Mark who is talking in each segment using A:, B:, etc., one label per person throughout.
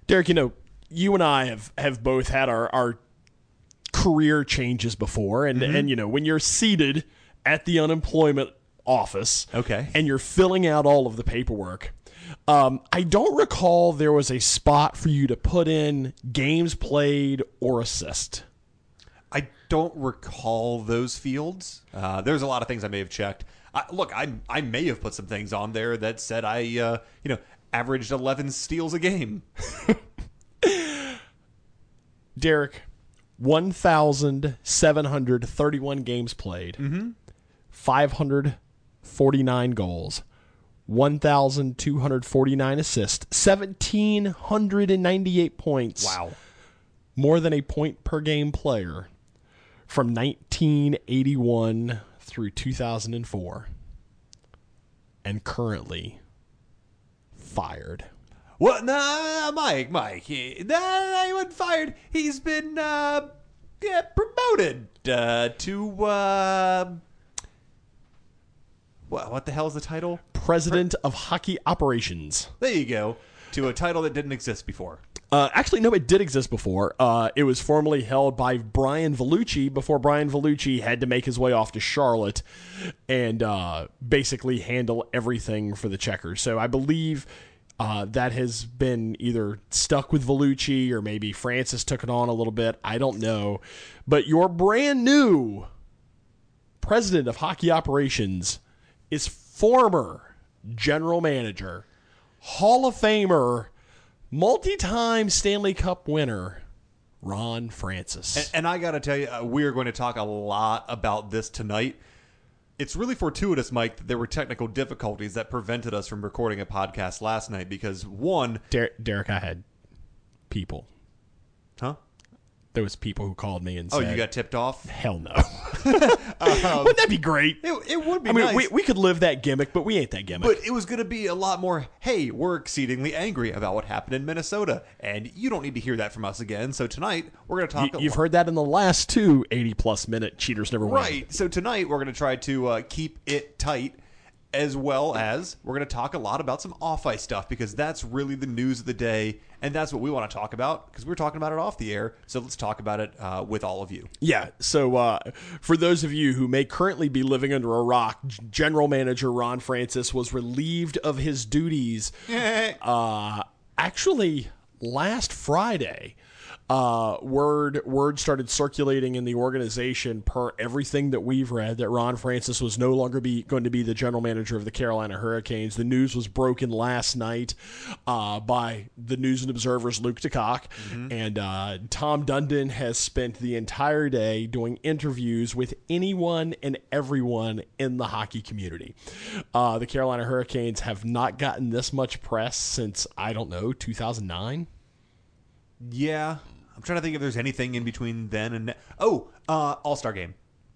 A: Derek, you and I have both had our career changes before, and when you're seated at the unemployment office,
B: Okay.
A: and you're filling out all of the paperwork, I don't recall there was a spot for you to put in games played or assist.
B: I don't recall those fields. There's a lot of things I may have checked. Look, I may have put some things on there that said I averaged 11 steals a game.
A: Derek, 1,731 games played, 549 goals, 1,249 assists, 1,798 points.
B: Wow.
A: More than a point per game player from 1981 through 2004. And currently fired.
B: What? No, Mike. He wasn't fired. He's been promoted to what the hell is the title?
A: President of Hockey Operations.
B: There you go. To a title that didn't exist before.
A: Actually, no, it did exist before. It was formerly held by Brian Vellucci before Brian Vellucci had to make his way off to Charlotte and basically handle everything for the Checkers. So I believe that has been either stuck with Vellucci or maybe Francis took it on a little bit. I don't know. But your brand new president of hockey operations is former general manager, Hall of Famer, multi-time Stanley Cup winner, Ron Francis.
B: And I got to tell you, we're going to talk a lot about this tonight. It's really fortuitous, Mike, that there were technical difficulties that prevented us from recording a podcast last night because, one...
A: Derek, I had people.
B: Huh?
A: There was people who called me and said...
B: Oh, you got tipped off?
A: Hell no. Wouldn't that be great?
B: It would be
A: nice.
B: nice.
A: We could live that gimmick, but we ain't that gimmick.
B: But it was going to be a lot more, hey, we're exceedingly angry about what happened in Minnesota, and you don't need to hear that from us again. So tonight, we're going to talk...
A: You've heard that in the last two 80-plus minute Cheaters Never Win.
B: Right. So tonight, we're going to try to keep it tight, as well as we're going to talk a lot about some off-ice stuff, because that's really the news of the day, and that's what we want to talk about, because we're talking about it off the air, so let's talk about it with all of you.
A: Yeah, so for those of you who may currently be living under a rock, General Manager Ron Francis was relieved of his duties actually last Friday. Word started circulating in the organization per everything that we've read that Ron Francis was no longer going to be the general manager of the Carolina Hurricanes. The news was broken last night by the News and Observer's Luke DeCock, and Tom Dundon has spent the entire day doing interviews with anyone and everyone in the hockey community. The Carolina Hurricanes have not gotten this much press since, I don't know, 2009?
B: Yeah. I'm trying to think if there's anything in between then and now. Oh, All-Star Game.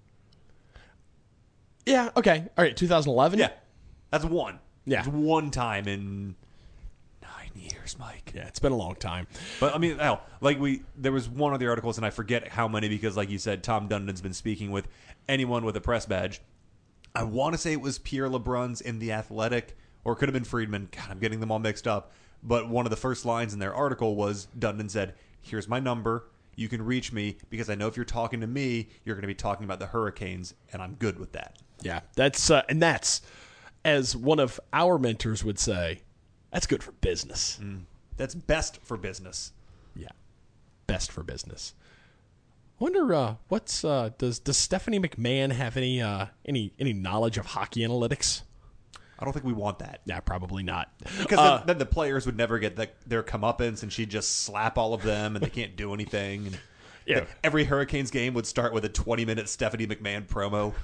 A: Yeah, okay. All right, 2011?
B: Yeah. That's one.
A: Yeah.
B: It's one time in 9 years, Mike.
A: Yeah, it's been a long time.
B: But, I mean, hell, there was one of the articles, and I forget how many, because, like you said, Tom Dundon's been speaking with anyone with a press badge. I want to say it was Pierre LeBrun's in The Athletic, or it could have been Friedman. God, I'm getting them all mixed up. But one of the first lines in their article was Dundon said, "Here's my number. You can reach me because I know if you're talking to me, you're going to be talking about the Hurricanes, and I'm good with that."
A: Yeah, that's as one of our mentors would say, that's good for business.
B: That's best for business.
A: Yeah, best for business. I wonder does Stephanie McMahon have any knowledge of hockey analytics?
B: I don't think we want that.
A: Yeah, probably not.
B: Because then the players would never get their comeuppance, and she'd just slap all of them, and they can't do anything. And
A: yeah.
B: Every Hurricanes game would start with a 20-minute Stephanie McMahon promo.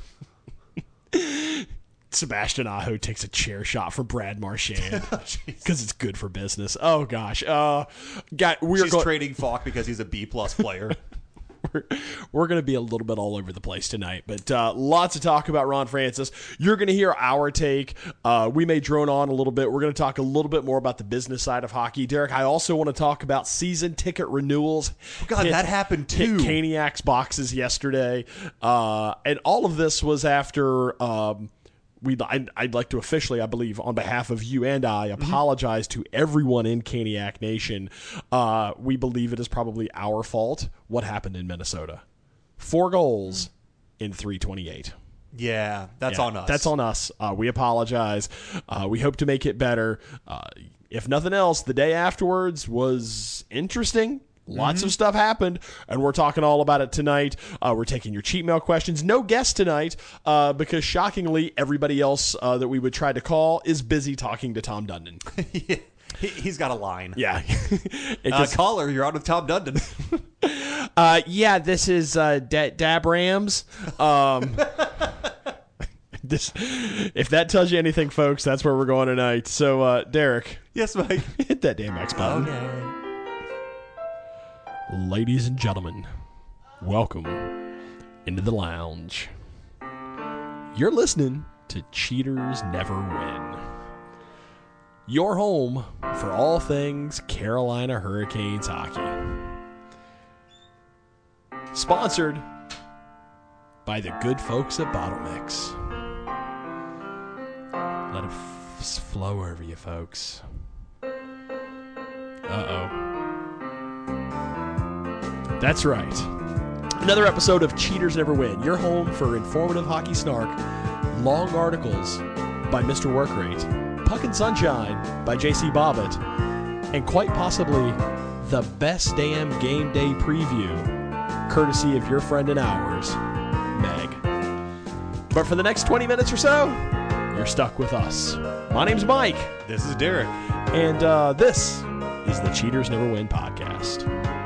A: Sebastian Aho takes a chair shot for Brad Marchand because it's good for business. Oh, gosh.
B: She's trading Falk because he's a B-plus player.
A: We're going to be a little bit all over the place tonight, but lots of talk about Ron Francis. You're going to hear our take. We may drone on a little bit. We're going to talk a little bit more about the business side of hockey. Derek, I also want to talk about season ticket renewals.
B: God, that happened too.
A: Hit Caniac's boxes yesterday. And all of this was after I'd like to officially, I believe, on behalf of you and I, apologize to everyone in Caniac Nation. We believe it is probably our fault what happened in Minnesota. 4 goals in 3:28.
B: Yeah, that's on us.
A: That's on us. We apologize. We hope to make it better. If nothing else, the day afterwards was interesting. Lots of stuff happened, and we're talking all about it tonight. We're taking your cheat mail questions. No guest tonight because, shockingly, everybody else that we would try to call is busy talking to Tom Dundon.
B: Yeah, he's got a line.
A: Yeah.
B: Caller, you're on with Tom Dundon.
A: Yeah, this is Dab Rams. If that tells you anything, folks, that's where we're going tonight. So, Derek.
B: Yes, Mike.
A: Hit that damn X button.
B: Okay.
A: Ladies and gentlemen, welcome into the lounge. You're listening to Cheaters Never Win. Your home for all things Carolina Hurricanes hockey. Sponsored by the good folks at Bottle Mix. Let it flow over you, folks. Uh-oh. That's right. Another episode of Cheaters Never Win, your home for informative hockey snark, long articles by Mr. Workrate, Puck and Sunshine by JC Bobbitt, and quite possibly the best damn game day preview, courtesy of your friend and ours, Meg. But for the next 20 minutes or so, you're stuck with us. My name's Mike.
B: This is Derek.
A: And this is the Cheaters Never Win podcast.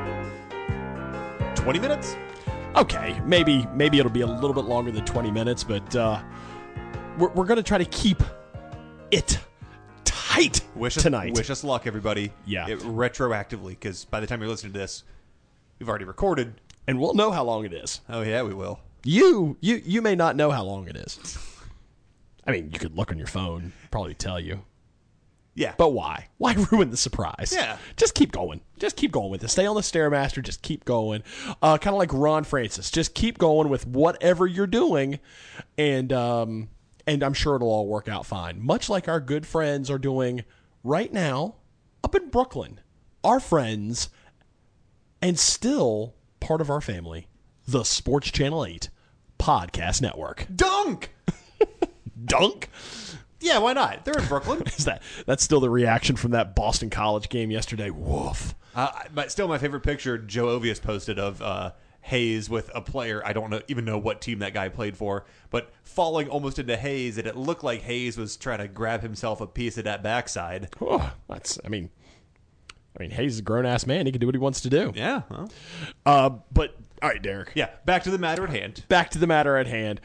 B: 20 minutes?
A: Okay, maybe it'll be a little bit longer than 20 minutes, but we're going to try to keep it tight tonight.
B: Wish us luck, everybody.
A: Yeah.
B: Retroactively, because by the time you're listening to this, we've already recorded.
A: And we'll know how long it is.
B: Oh, yeah, we will.
A: You may not know how long it is. I mean, you could look on your phone, probably tell you.
B: Yeah.
A: But why? Why ruin the surprise?
B: Yeah.
A: Just keep going. Just keep going with it. Stay on the Stairmaster. Just keep going. Kind of like Ron Francis. Just keep going with whatever you're doing, and I'm sure it'll all work out fine. Much like our good friends are doing right now up in Brooklyn. Our friends, and still part of our family, the Sports Channel 8 Podcast Network.
B: Dunk!
A: Dunk?
B: Yeah, why not? They're in Brooklyn.
A: That's still the reaction from that Boston College game yesterday. Woof.
B: But still, my favorite picture Joe Ovius posted of Hayes with a player. I don't even know what team that guy played for, but falling almost into Hayes, and it looked like Hayes was trying to grab himself a piece of that backside.
A: Oh, I mean, Hayes is a grown ass man. He can do what he wants to do.
B: Yeah. Well.
A: But all right, Derek.
B: Yeah. Back to the matter at hand.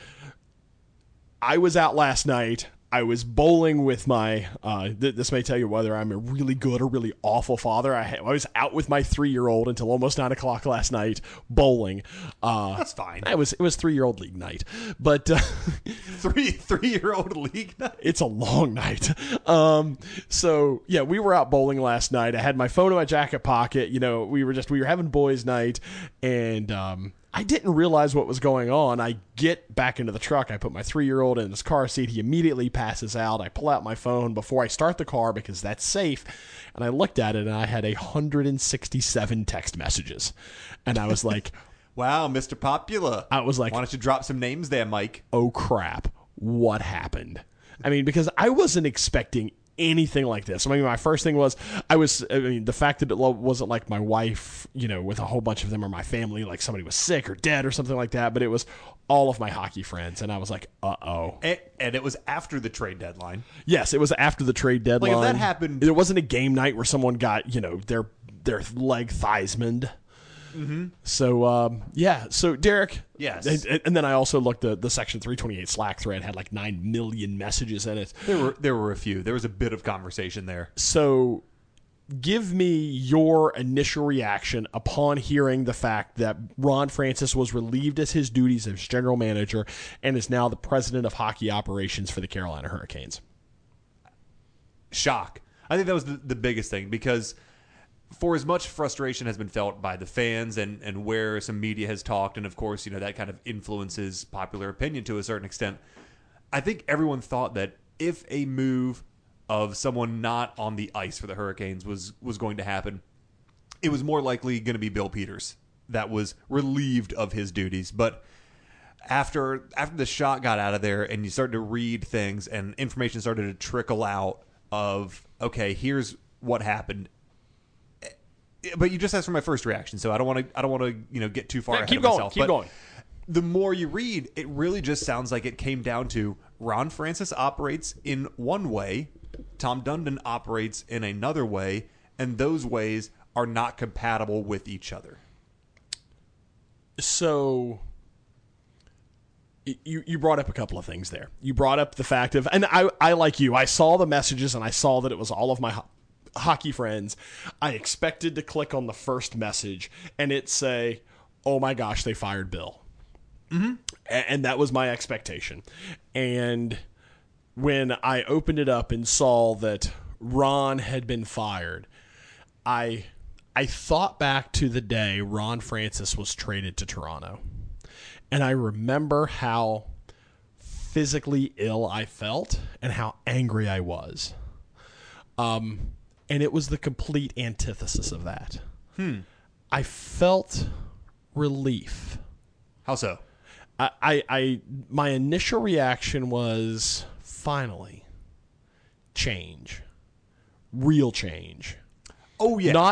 B: I was out last night. I was bowling with my, this may tell you whether I'm a really good or really awful father. I was out with my 3-year-old until almost 9 o'clock last night bowling. That's fine.
A: It was 3-year-old league night, but
B: 3-year-old league night.
A: It's a long night. So yeah, we were out bowling last night. I had my phone in my jacket pocket. You know, we were having boys' night, and I didn't realize what was going on. I get back into the truck. I put my 3-year-old in his car seat. He immediately passes out. I pull out my phone before I start the car because that's safe. And I looked at it, and I had 167 text messages. And I was like,
B: wow, Mr. Popular.
A: I was like,
B: why don't you drop some names there, Mike?
A: Oh, crap. What happened? I mean, because I wasn't expecting anything like this. I mean, my first thing was, the fact that it wasn't like my wife, with a whole bunch of them, or my family, like somebody was sick or dead or something like that, but it was all of my hockey friends, and I was like, uh-oh.
B: And it was after the trade deadline.
A: Yes, it was after the trade deadline.
B: Like, if that happened...
A: It wasn't a game night where someone got, their leg thighsmaned. Mm-hmm. So, yeah. So, Derek.
B: Yes.
A: And then I also looked at the Section 328 Slack thread, had like 9 million messages in it.
B: There were a few. There was a bit of conversation there.
A: So, give me your initial reaction upon hearing the fact that Ron Francis was relieved as his duties as general manager and is now the president of hockey operations for the Carolina Hurricanes.
B: Shock. I think that was the biggest thing, because for as much frustration has been felt by the fans and where some media has talked, and of course, that kind of influences popular opinion to a certain extent, I think everyone thought that if a move of someone not on the ice for the Hurricanes was going to happen, it was more likely going to be Bill Peters that was relieved of his duties. But after the shot got out of there and you started to read things and information started to trickle out of, okay, here's what happened. But you just asked for my first reaction, so I don't want to get too far ahead of myself.
A: Keep going.
B: The more you read, it really just sounds like it came down to Ron Francis operates in one way, Tom Dundon operates in another way, and those ways are not compatible with each other.
A: So you brought up a couple of things there. You brought up the fact of, and I like you, I saw the messages and I saw that it was all of my hockey friends. I expected to click on the first message and it say, oh my gosh, they fired Bill. Mm-hmm. And that was my expectation. And when I opened it up and saw that Ron had been fired, I thought back to the day Ron Francis was traded to Toronto. And I remember how physically ill I felt and how angry I was. And it was the complete antithesis of that. I felt relief.
B: How so?
A: My initial reaction was finally change, real change.
B: Oh yeah,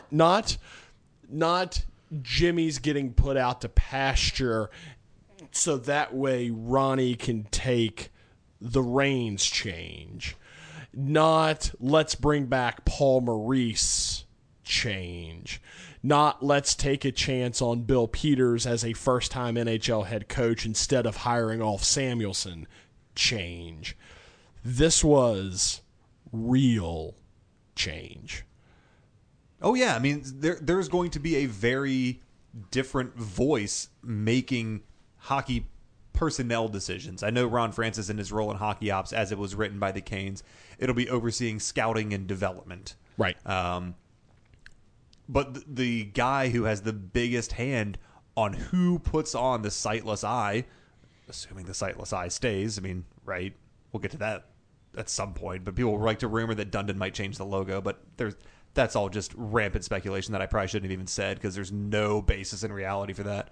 A: not Jimmy's getting put out to pasture, so that way Ronnie can take the reins change. Not let's bring back Paul Maurice change. Not let's take a chance on Bill Peters as a first-time NHL head coach instead of hiring Ulf Samuelsson change. This was real change.
B: Oh yeah, I mean there's going to be a very different voice making hockey personnel decisions. I know Ron Francis in his role in hockey ops, as it was written by the Canes, it'll be overseeing scouting and development.
A: Right.
B: But the guy who has the biggest hand on who puts on the sightless eye, assuming the sightless eye stays, I mean, right? We'll get to that at some point. But people like to rumor that Dundon might change the logo, but that's all just rampant speculation that I probably shouldn't have even said because there's no basis in reality for that.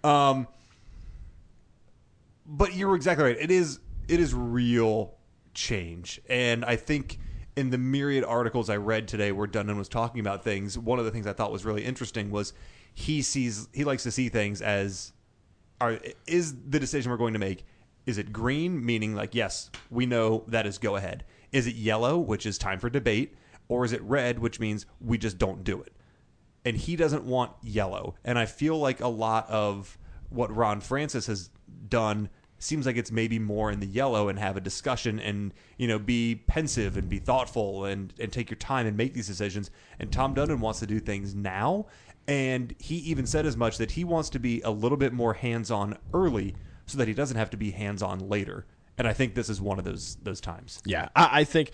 B: But you're exactly right. It is real change, and I think in the myriad articles I read today where Dundon was talking about things, one of the things I thought was really interesting was he likes to see things as is the decision we're going to make, is it green, meaning like, yes, we know that is go ahead. Is it yellow, which is time for debate, or is it red, which means we just don't do it? And he doesn't want yellow. And I feel like a lot of what Ron Francis has done seems like it's maybe more in the yellow and have a discussion and, be pensive and be thoughtful and take your time and make these decisions. And Tom Dundon wants to do things now. And he even said as much that he wants to be a little bit more hands-on early so that he doesn't have to be hands-on later. And I think this is one of those times.
A: Yeah, I think,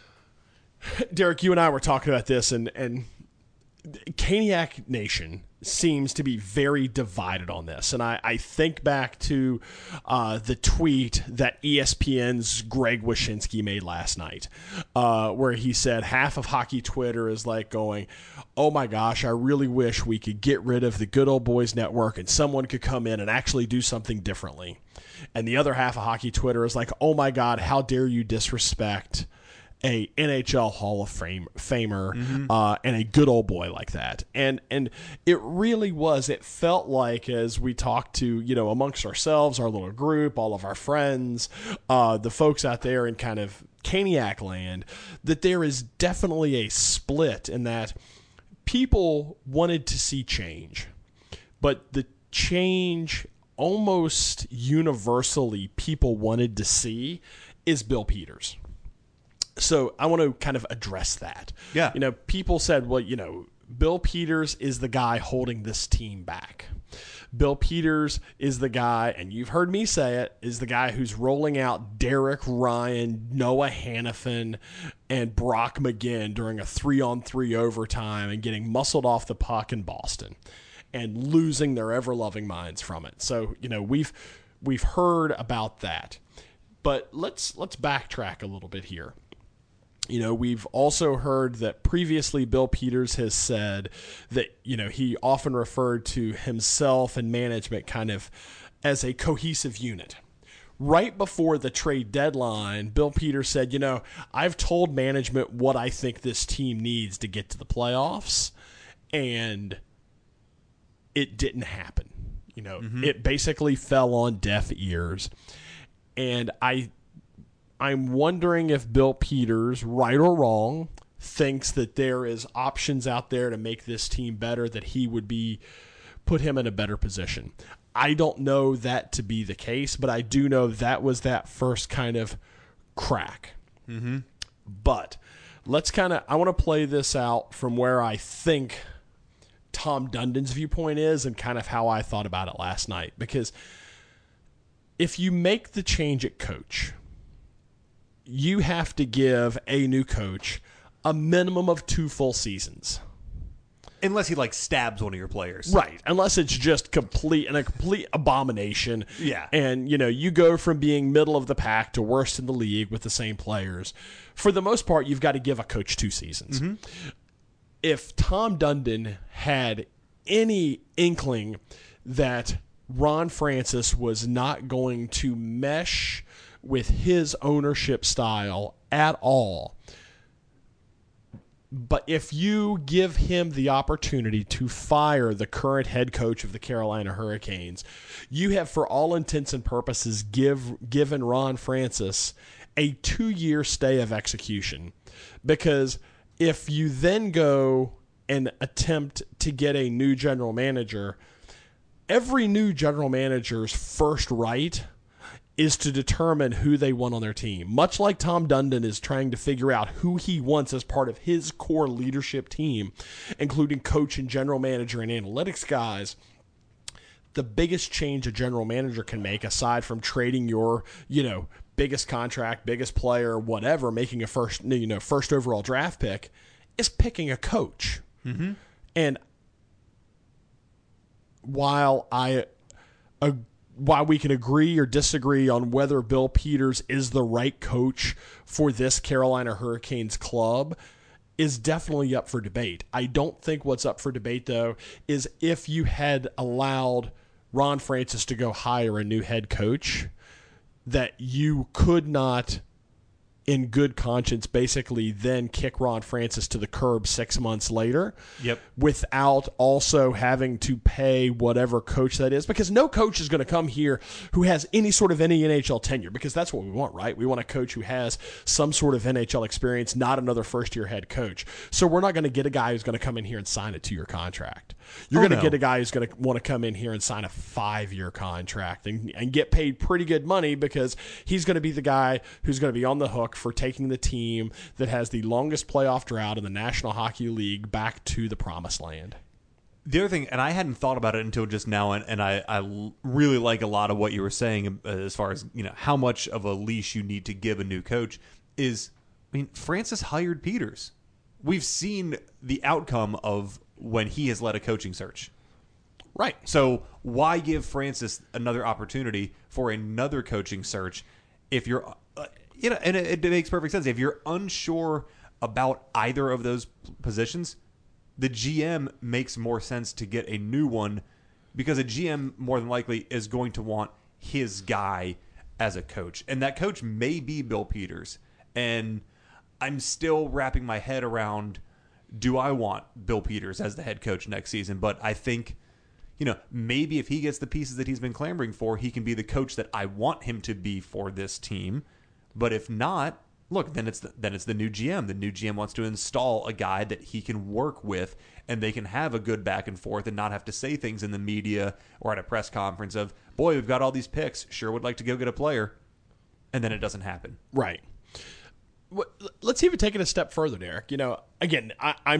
A: Derek, you and I were talking about this, and Caniac Nation seems to be very divided on this. And I think back to the tweet that ESPN's Greg Wyshynski made last night, where he said half of hockey Twitter is like going, oh my gosh, I really wish we could get rid of the Good Old Boys Network and someone could come in and actually do something differently. And the other half of hockey Twitter is like, oh my God, how dare you disrespect a NHL Hall of Famer and a good old boy like that. And it really was, it felt like, as we talked to, amongst ourselves, our little group, all of our friends, the folks out there in kind of Caniac land, that there is definitely a split in that people wanted to see change. But the change almost universally people wanted to see is Bill Peters. So I want to kind of address that.
B: Yeah.
A: People said, well, Bill Peters is the guy holding this team back. Bill Peters is the guy, and you've heard me say it, is the guy who's rolling out Derek Ryan, Noah Hannafin, and Brock McGinn during a 3-on-3 overtime and getting muscled off the puck in Boston and losing their ever-loving minds from it. So, we've heard about that. But let's backtrack a little bit here. We've also heard that previously Bill Peters has said that, he often referred to himself and management kind of as a cohesive unit. Right before the trade deadline, Bill Peters said, I've told management what I think this team needs to get to the playoffs, and it didn't happen. It basically fell on deaf ears. And I'm wondering if Bill Peters, right or wrong, thinks that there is options out there to make this team better, that he would put him in a better position. I don't know that to be the case, but I do know that was that first kind of crack.
B: Mm-hmm.
A: But I want to play this out from where I think Tom Dundon's viewpoint is and kind of how I thought about it last night. Because if you make the change at coach, you have to give a new coach a minimum of 2 full seasons.
B: Unless he stabs one of your players.
A: Right. Unless it's just a complete abomination.
B: Yeah.
A: And, you go from being middle of the pack to worst in the league with the same players. For the most part, you've got to give a coach 2 seasons.
B: Mm-hmm.
A: If Tom Dundon had any inkling that Ron Francis was not going to mesh with his ownership style at all, but if you give him the opportunity to fire the current head coach of the Carolina Hurricanes, you have, for all intents and purposes, given Ron Francis a 2-year stay of execution. Because if you then go and attempt to get a new general manager, every new general manager's first right is to determine who they want on their team. Much like Tom Dundon is trying to figure out who he wants as part of his core leadership team, including coach and general manager and analytics guys, the biggest change a general manager can make, aside from trading your, biggest contract, biggest player, whatever, making a first overall draft pick, is picking a coach.
B: Mm-hmm.
A: And while we can agree or disagree on whether Bill Peters is the right coach for this Carolina Hurricanes club, is definitely up for debate. I don't think what's up for debate, though, is if you had allowed Ron Francis to go hire a new head coach, that you could not, in good conscience, basically then kick Ron Francis to the curb 6 months later.
B: Yep.
A: Without also having to pay whatever coach that is. Because no coach is going to come here who has any sort of any NHL tenure, because that's what we want, right? We want a coach who has some sort of NHL experience, not another first-year head coach. So we're not going to get a guy who's going to come in here and sign a 2-year contract. You're going to get a guy who's going to want to come in here and sign a 5-year contract and get paid pretty good money, because he's going to be the guy who's going to be on the hook for taking the team that has the longest playoff drought in the National Hockey League back to the promised land.
B: The other thing, and I hadn't thought about it until just now, and I really like a lot of what you were saying as far as how much of a leash you need to give a new coach, is, Francis hired Peters. We've seen the outcome of when he has led a coaching search.
A: Right.
B: So why give Francis another opportunity for another coaching search if you're, and it makes perfect sense. If you're unsure about either of those positions, the GM makes more sense to get a new one, because a GM more than likely is going to want his guy as a coach. And that coach may be Bill Peters. And I'm still wrapping my head around, do I want Bill Peters as the head coach next season? But I think, maybe if he gets the pieces that he's been clamoring for, he can be the coach that I want him to be for this team. But if not, look, then it's the new GM. The new GM wants to install a guy that he can work with, and they can have a good back and forth and not have to say things in the media or at a press conference of, boy, we've got all these picks, sure would like to go get a player, and then it doesn't happen.
A: Right. Let's even take it a step further, Derek. Again,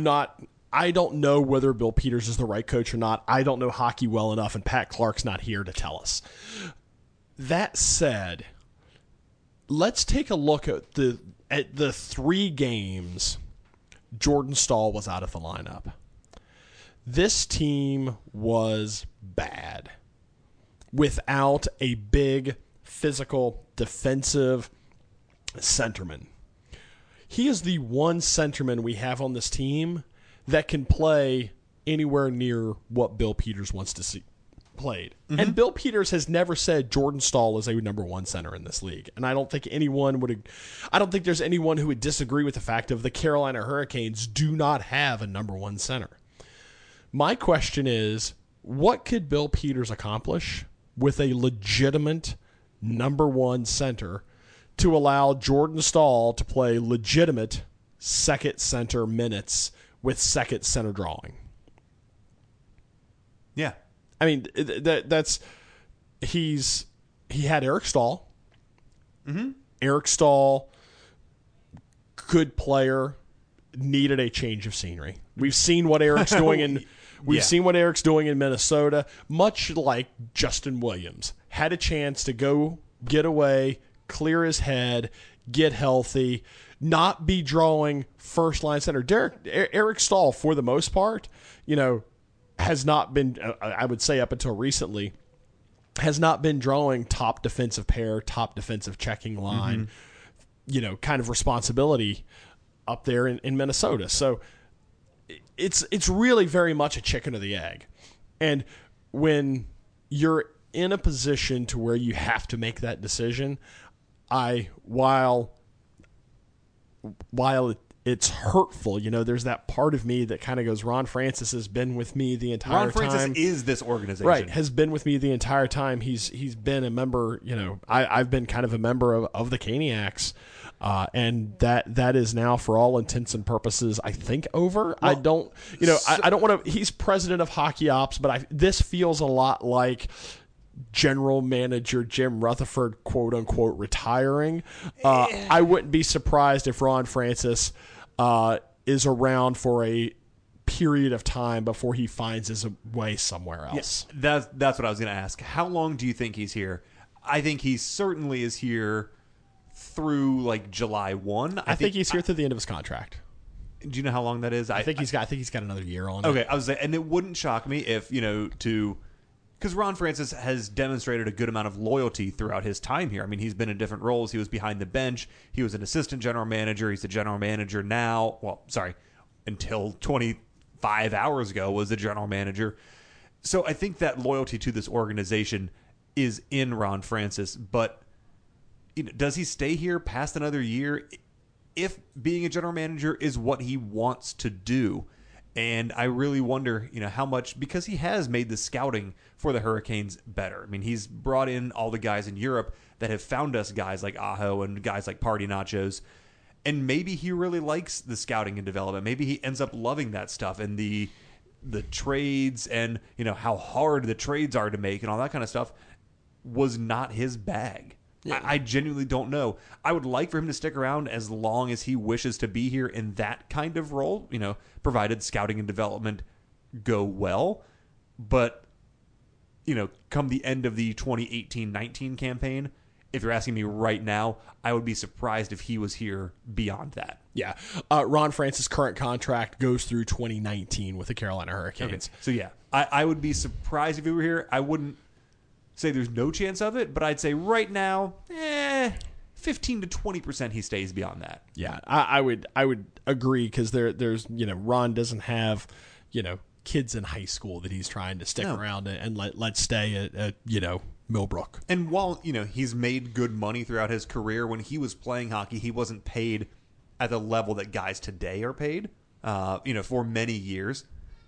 A: I don't know whether Bill Peters is the right coach or not. I don't know hockey well enough, and Pat Clark's not here to tell us. That said, let's take a look at the 3 games Jordan Staal was out of the lineup. This team was bad without a big physical, defensive centerman. He is the one centerman we have on this team that can play anywhere near what Bill Peters wants to see played. Mm-hmm. And Bill Peters has never said Jordan Staal is a number one center in this league. And I don't think there's anyone who would disagree with the fact of the Carolina Hurricanes do not have a number one center. My question is, what could Bill Peters accomplish with a legitimate number one center to allow Jordan Staal to play legitimate second center minutes with second center drawing?
B: Yeah.
A: I mean, he had Eric Staal.
B: Mm-hmm.
A: Eric Staal, good player, needed a change of scenery. We've seen what Eric's doing in Minnesota, much like Justin Williams. Had a chance to go get away, clear his head, get healthy, not be drawing first line center. Eric Staal, for the most part, has not been, I would say up until recently, has not been drawing top defensive pair, top defensive checking line, kind of responsibility up there in Minnesota. So it's really very much a chicken or the egg. And when you're in a position to where you have to make that decision, while it's hurtful, there's that part of me that kind of goes, Ron Francis has been with me the entire time.
B: Ron Francis is this organization.
A: Right, has been with me the entire time. He's been a member, I've been kind of a member of the Caniacs, and that is now, for all intents and purposes, I think over. Well, I don't want to, he's president of Hockey Ops, but this feels a lot like general manager Jim Rutherford, quote unquote, retiring. I wouldn't be surprised if Ron Francis is around for a period of time before he finds his way somewhere else.
B: Yeah, that's what I was going to ask. How long do you think he's here? I think he certainly is here through like July 1.
A: I think he's here through the end of his contract.
B: Do you know how long that is?
A: I think he's got another year on.
B: Okay,
A: it.
B: I was saying, and it wouldn't shock me if because Ron Francis has demonstrated a good amount of loyalty throughout his time here. I mean, he's been in different roles. He was behind the bench. He was an assistant general manager. He's the general manager now. Well, sorry, until 25 hours ago was the general manager. So I think that loyalty to this organization is in Ron Francis. But does he stay here past another year if being a general manager is what he wants to do? And I really wonder, how much, because he has made the scouting for the Hurricanes better. I mean, he's brought in all the guys in Europe that have found us guys like Aho and guys like Party Nachos. And maybe he really likes the scouting and development. Maybe he ends up loving that stuff and the trades and, how hard the trades are to make and all that kind of stuff was not his bag. Yeah. I genuinely don't know. I would like for him to stick around as long as he wishes to be here in that kind of role, provided scouting and development go well. But, come the end of the 2018-19 campaign, if you're asking me right now, I would be surprised if he was here beyond that.
A: Yeah. Ron Francis' current contract goes through 2019 with the Carolina Hurricanes.
B: Okay. So, yeah, I would be surprised if he were here. I wouldn't say there's no chance of it, but I'd say right now, 15 to 20% he stays beyond that.
A: Yeah, I would agree, because there's Ron doesn't have kids in high school that he's trying to stick around and let stay at Millbrook.
B: And while he's made good money throughout his career, when he was playing hockey, he wasn't paid at the level that guys today are paid. For many years,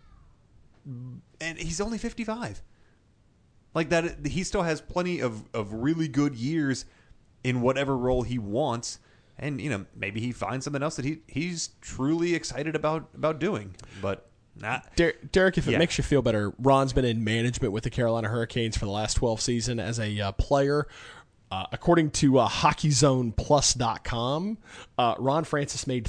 B: and he's only 55. Like that, he still has plenty of really good years in whatever role he wants, and maybe he finds something else that he's truly excited about doing. But
A: Derek, if it makes you feel better, Ron's been in management with the Carolina Hurricanes for the last 12 seasons as a player. According to HockeyZonePlus.com, Ron Francis made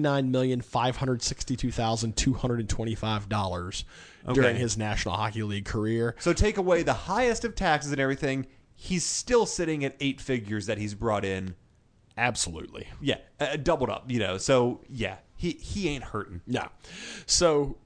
A: $39,562,225 during his National Hockey League career.
B: So take away the highest of taxes and everything, he's still sitting at 8 figures that he's brought in.
A: Absolutely.
B: Yeah, doubled up, So, yeah, he ain't hurting.
A: No. So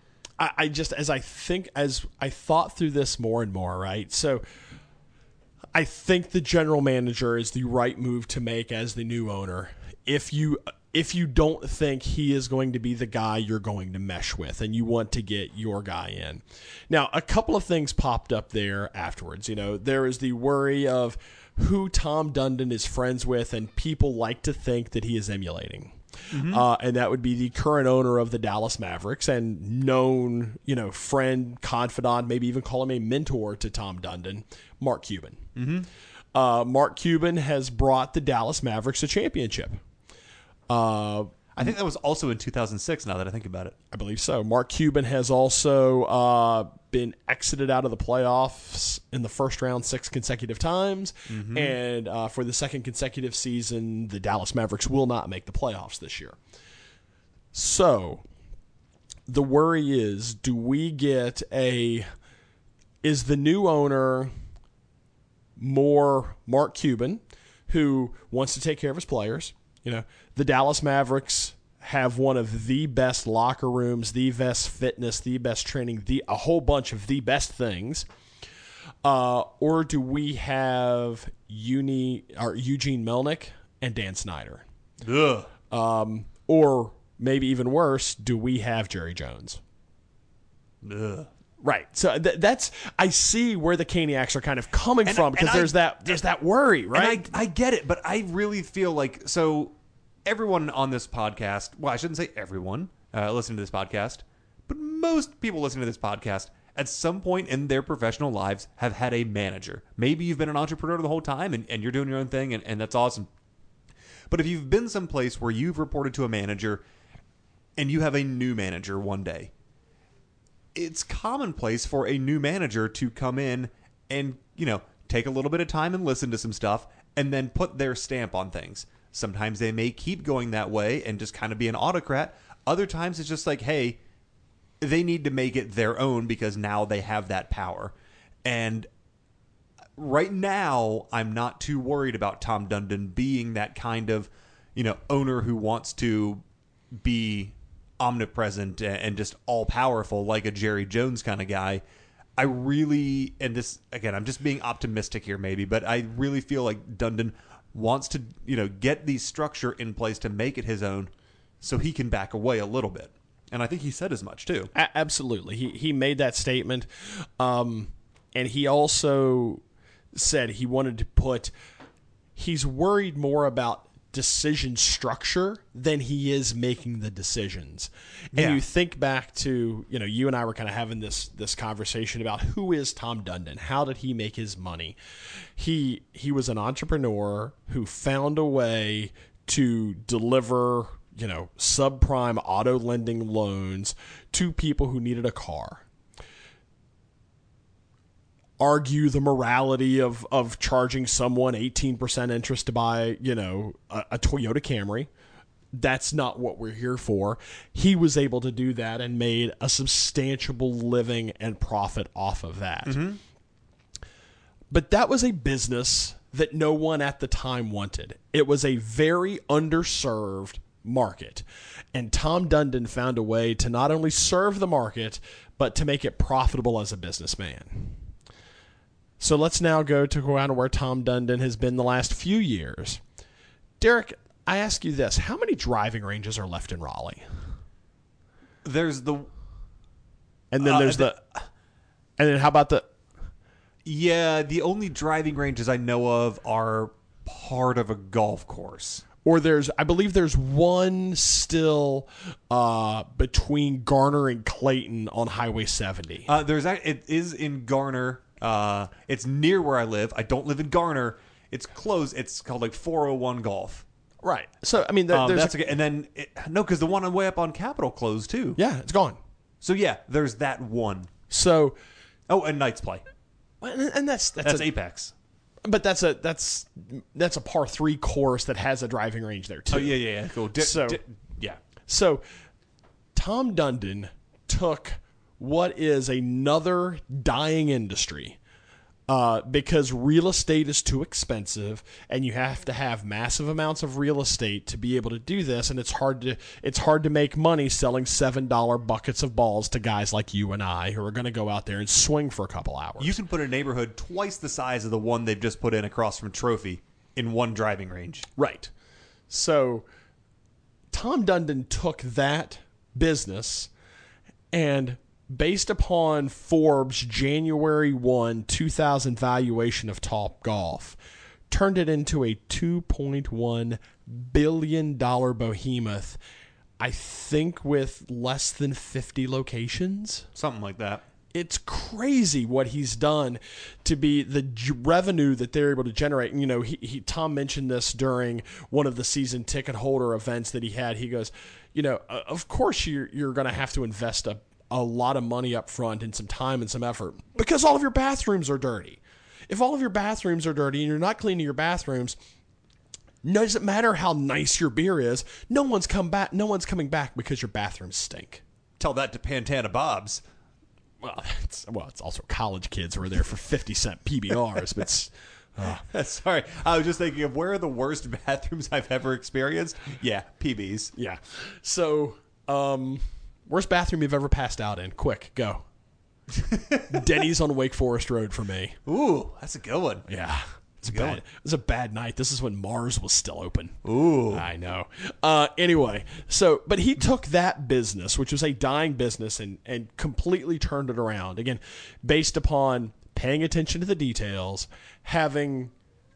A: I thought through this more and more, right? So I think the general manager is the right move to make as the new owner. If you don't think he is going to be the guy you're going to mesh with and you want to get your guy in. Now, a couple of things popped up there afterwards. There is the worry of who Tom Dundon is friends with, and people like to think that he is emulating. And that would be the current owner of the Dallas Mavericks and known, friend, confidant, maybe even call him a mentor to Tom Dundon, Mark Cuban. Mark Cuban has brought the Dallas Mavericks a championship.
B: I think that was also in 2006, now that I think about it.
A: I believe so. Mark Cuban has also been exited out of the playoffs in the first round 6 consecutive times. And for the second consecutive season, the Dallas Mavericks will not make the playoffs this year. So the worry is, is the new owner more Mark Cuban, who wants to take care of his players? The Dallas Mavericks have one of the best locker rooms, the best fitness, the best training, a whole bunch of the best things. Or do we have Eugene Melnick and Dan Snyder? Or maybe even worse, do we have Jerry Jones? Right. So that's, I see where the Caniacs are kind of coming from, because there's that worry, right?
B: And I get it, but I really feel like, so everyone on this podcast, well, I shouldn't say everyone listening to this podcast, but most people listening to this podcast at some point in their professional lives have had a manager. Maybe you've been an entrepreneur the whole time and you're doing your own thing, and that's awesome. But if you've been someplace where you've reported to a manager and you have a new manager one day, it's commonplace for a new manager to come in and, take a little bit of time and listen to some stuff and then put their stamp on things. Sometimes they may keep going that way and just kind of be an autocrat. Other times it's just like, hey, they need to make it their own because now they have that power. And right now, I'm not too worried about Tom Dundon being that kind of, owner who wants to be omnipresent and just all powerful like a Jerry Jones kind of guy. I really, and this, again, I'm just being optimistic here maybe, but I really feel like Dundon wants to, get the structure in place to make it his own so he can back away a little bit. And I think he said as much too.
A: Absolutely. He made that statement. And he also said he wanted to he's worried more about decision structure than he is making the decisions. And you think back to, you and I were kind of having this conversation about who is Tom Dundon? How did he make his money? He was an entrepreneur who found a way to deliver, subprime auto lending loans to people who needed a car. Argue the morality of charging someone 18% interest to buy, a Toyota Camry. That's not what we're here for. He was able to do that and made a substantial living and profit off of that. But that was a business that no one at the time wanted. It was a very underserved market. And Tom Dundon found a way to not only serve the market, but to make it profitable as a businessman. So let's now go to where Tom Dundon has been the last few years. Derek, I ask you this. How many driving ranges are left in Raleigh?
B: There's the...
A: And then there's the... And then how about the...
B: Yeah, the only driving ranges I know of are part of a golf course.
A: Or I believe there's one still between Garner and Clayton on Highway 70.
B: It is in Garner. It's near where I live. I don't live in Garner. It's close. It's called like 401 Golf.
A: Right. So, I mean, there's...
B: that's okay. And then, because the one way up on Capitol closed too.
A: Yeah, it's gone.
B: So, yeah, there's that one.
A: So...
B: Oh, and Knights Play.
A: And that's
B: Apex.
A: But that's a par 3 course that has a driving range there too.
B: Oh yeah, cool.
A: So Tom Dundon took what is another dying industry because real estate is too expensive, and you have to have massive amounts of real estate to be able to do this. And it's hard to make money selling $7 buckets of balls to guys like you and I who are going to go out there and swing for a couple hours.
B: You can put a neighborhood twice the size of the one they've just put in across from Trophy in one driving range.
A: Right. So Tom Dundon took that business and, based upon Forbes' January 1, 2000 valuation of Topgolf, turned it into a $2.1 billion behemoth, I think with less than 50 locations.
B: Something like that.
A: It's crazy what he's done to be the revenue that they're able to generate. And, you know, Tom mentioned this during one of the season ticket holder events that he had. He goes, you know, of course you're going to have to invest a lot of money up front and some time and some effort because all of your bathrooms are dirty. If all of your bathrooms are dirty and you're not cleaning your bathrooms, doesn't matter how nice your beer is, no one's coming back because your bathrooms stink.
B: Tell that to Pantana Bob's.
A: Well, it's also college kids who are there for 50-cent PBRs, but
B: Sorry, I was just thinking of where are the worst bathrooms I've ever experienced. Yeah, PB's.
A: Yeah. So, worst bathroom you've ever passed out in? Quick, go. Denny's on Wake Forest Road for me.
B: Ooh, that's a good one.
A: Yeah. It was a bad night. This is when Mars was still open.
B: Ooh.
A: I know. Anyway, but he took that business, which was a dying business, and completely turned it around. Again, based upon paying attention to the details, having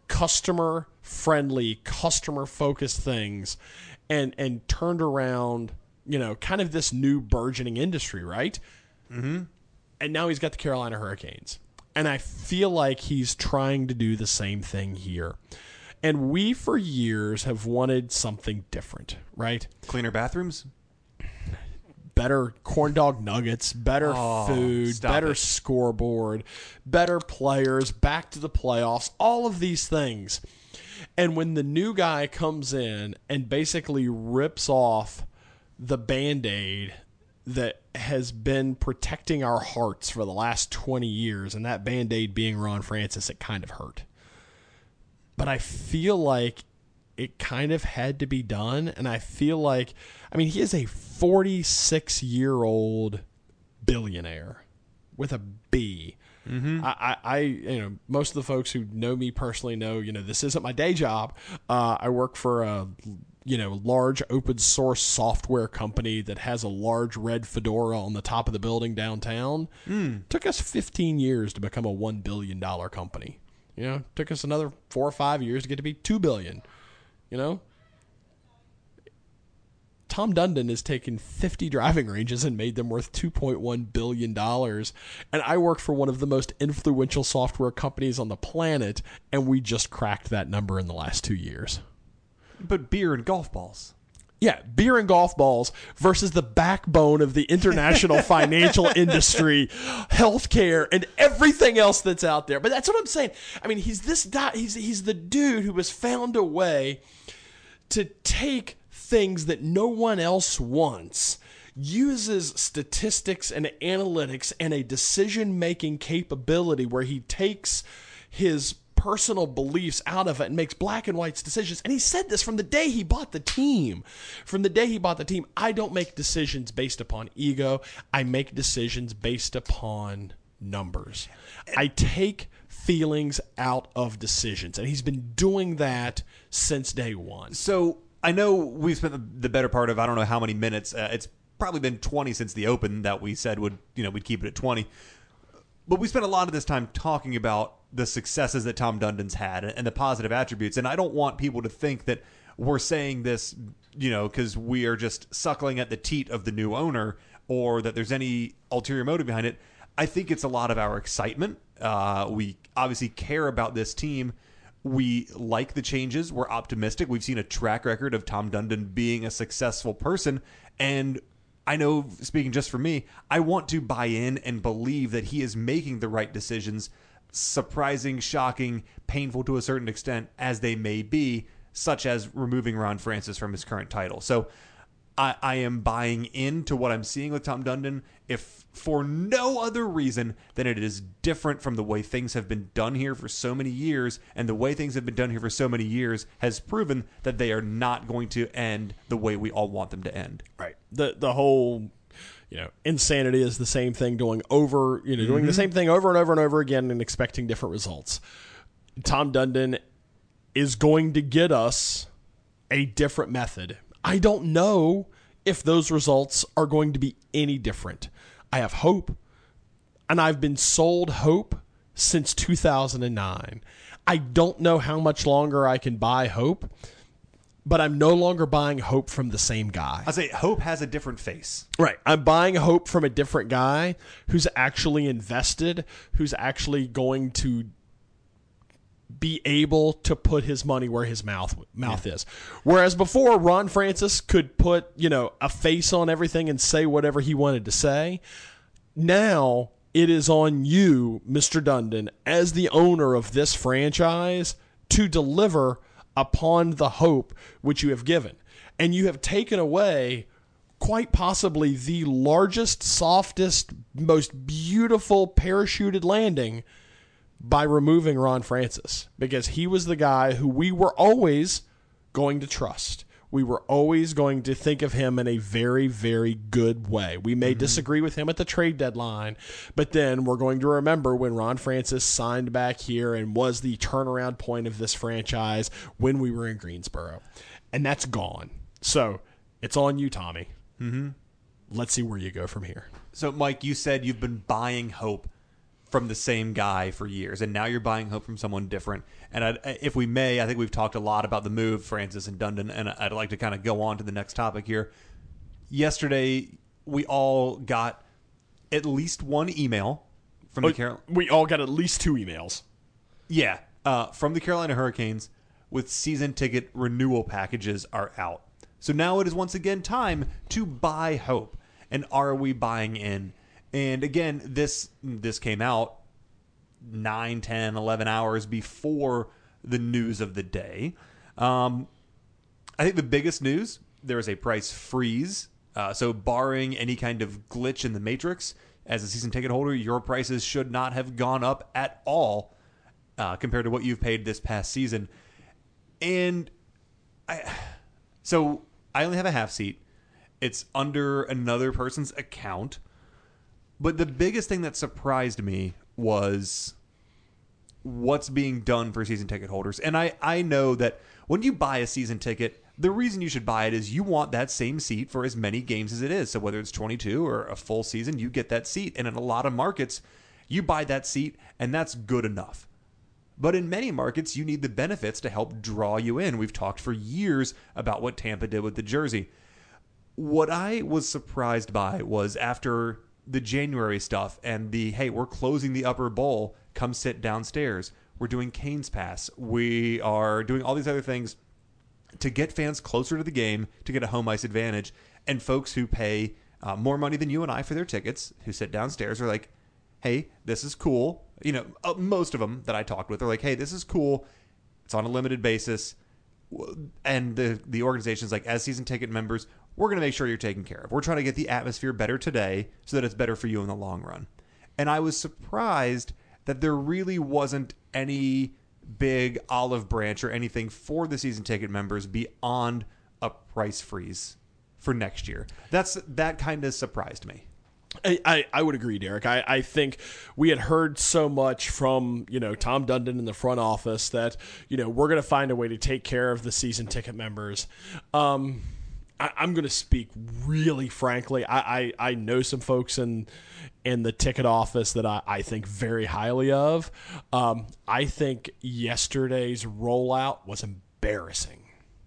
A: customer-friendly, customer-focused things, and turned around, you know, kind of this new burgeoning industry, right?
B: Mm-hmm.
A: And now he's got the Carolina Hurricanes. And I feel like he's trying to do the same thing here. And we, for years, have wanted something different, right?
B: Cleaner bathrooms?
A: Better corn dog nuggets, better food, better scoreboard, better players, back to the playoffs, all of these things. And when the new guy comes in and basically rips off the Band-Aid that has been protecting our hearts for the last 20 years, and that Band-Aid being Ron Francis, it kind of hurt. But I feel like it kind of had to be done, and I feel like, I mean, he is a 46-year-old billionaire with a B. Mm-hmm. I most of the folks who know me personally know, this isn't my day job. I work for a large open source software company that has a large red fedora on the top of the building downtown. Took us 15 years to become a $1 billion company. Took us another 4 or 5 years to get to be $2 billion. Tom Dundon has taken 50 driving ranges and made them worth $2.1 billion. And I work for one of the most influential software companies on the planet, and we just cracked that number in the last 2 years.
B: But beer and golf balls.
A: Yeah, beer and golf balls versus the backbone of the international financial industry, healthcare, and everything else that's out there. But that's what I'm saying. I mean, he's this guy. He's the dude who has found a way to take things that no one else wants, uses statistics and analytics and a decision-making capability where he takes his personal beliefs out of it and makes black and white decisions. And he said this from the day he bought the team. I don't make decisions based upon ego. I make decisions based upon numbers. I take feelings out of decisions. And he's been doing that since day one.
B: So I know we've spent the better part of, I don't know how many minutes. It's probably been 20 since the Open that we said we'd keep it at 20. But we spent a lot of this time talking about the successes that Tom Dundon's had and the positive attributes. And I don't want people to think that we're saying this, because we are just suckling at the teat of the new owner or that there's any ulterior motive behind it. I think it's a lot of our excitement. We obviously care about this team. We like the changes. We're optimistic. We've seen a track record of Tom Dundon being a successful person. And I know, speaking just for me, I want to buy in and believe that he is making the right decisions, surprising, shocking, painful to a certain extent as they may be, such as removing Ron Francis from his current title. So I am buying into what I'm seeing with Tom Dundon, if for no other reason than it is different from the way things have been done here for so many years, and the way things have been done here for so many years has proven that they are not going to end the way we all want them to end.
A: Right. The whole, insanity is the same thing doing the same thing over and over and over again and expecting different results. Tom Dundon is going to get us a different method. I don't know if those results are going to be any different. I have hope, and I've been sold hope since 2009. I don't know how much longer I can buy hope, but I'm no longer buying hope from the same guy.
B: I say hope has a different face.
A: Right. I'm buying hope from a different guy who's actually invested, who's actually going to be able to put his money where his mouth is. Whereas before, Ron Francis could put, a face on everything and say whatever he wanted to say. Now it is on you, Mr. Dundon, as the owner of this franchise, to deliver upon the hope which you have given. And you have taken away quite possibly the largest, softest, most beautiful parachuted landing by removing Ron Francis, because he was the guy who we were always going to trust. We were always going to think of him in a very, very good way. We may disagree with him at the trade deadline, but then we're going to remember when Ron Francis signed back here and was the turnaround point of this franchise when we were in Greensboro. And that's gone. So it's on you, Tommy. Let's see where you go from here.
B: So, Mike, you said you've been buying hope from the same guy for years, and now you're buying hope from someone different. And if we may, I think we've talked a lot about the move, Francis and Dundon, and I'd like to kind of go on to the next topic here. Yesterday, we all got at least one email from the Carolina.
A: We all got at least 2 emails.
B: Yeah, from the Carolina Hurricanes with season ticket renewal packages are out. So now it is once again time to buy hope. And are we buying in? And again, this came out 9, 10, 11 hours before the news of the day. I think the biggest news, there is a price freeze. So barring any kind of glitch in the matrix, as a season ticket holder, your prices should not have gone up at all compared to what you've paid this past season. And so I only have a half seat. It's under another person's account. But the biggest thing that surprised me was what's being done for season ticket holders. And I know that when you buy a season ticket, the reason you should buy it is you want that same seat for as many games as it is. So whether it's 22 or a full season, you get that seat. And in a lot of markets, you buy that seat, and that's good enough. But in many markets, you need the benefits to help draw you in. We've talked for years about what Tampa did with the jersey. What I was surprised by was after the January stuff and the, hey, we're closing the upper bowl, come sit downstairs. We're doing Canes Pass. We are doing all these other things to get fans closer to the game, to get a home ice advantage. And folks who pay more money than you and I for their tickets, who sit downstairs, are like, hey, this is cool. Most of them that I talked with are like, hey, this is cool. It's on a limited basis. And the organization's like, as season ticket members, we're going to make sure you're taken care of. We're trying to get the atmosphere better today so that it's better for you in the long run. And I was surprised that there really wasn't any big olive branch or anything for the season ticket members beyond a price freeze for next year. That kind of surprised me.
A: I would agree, Derek. I think we had heard so much from, Tom Dundon in the front office that, we're going to find a way to take care of the season ticket members. I'm going to speak really frankly. I know some folks in the ticket office that I think very highly of. I think yesterday's rollout was embarrassing.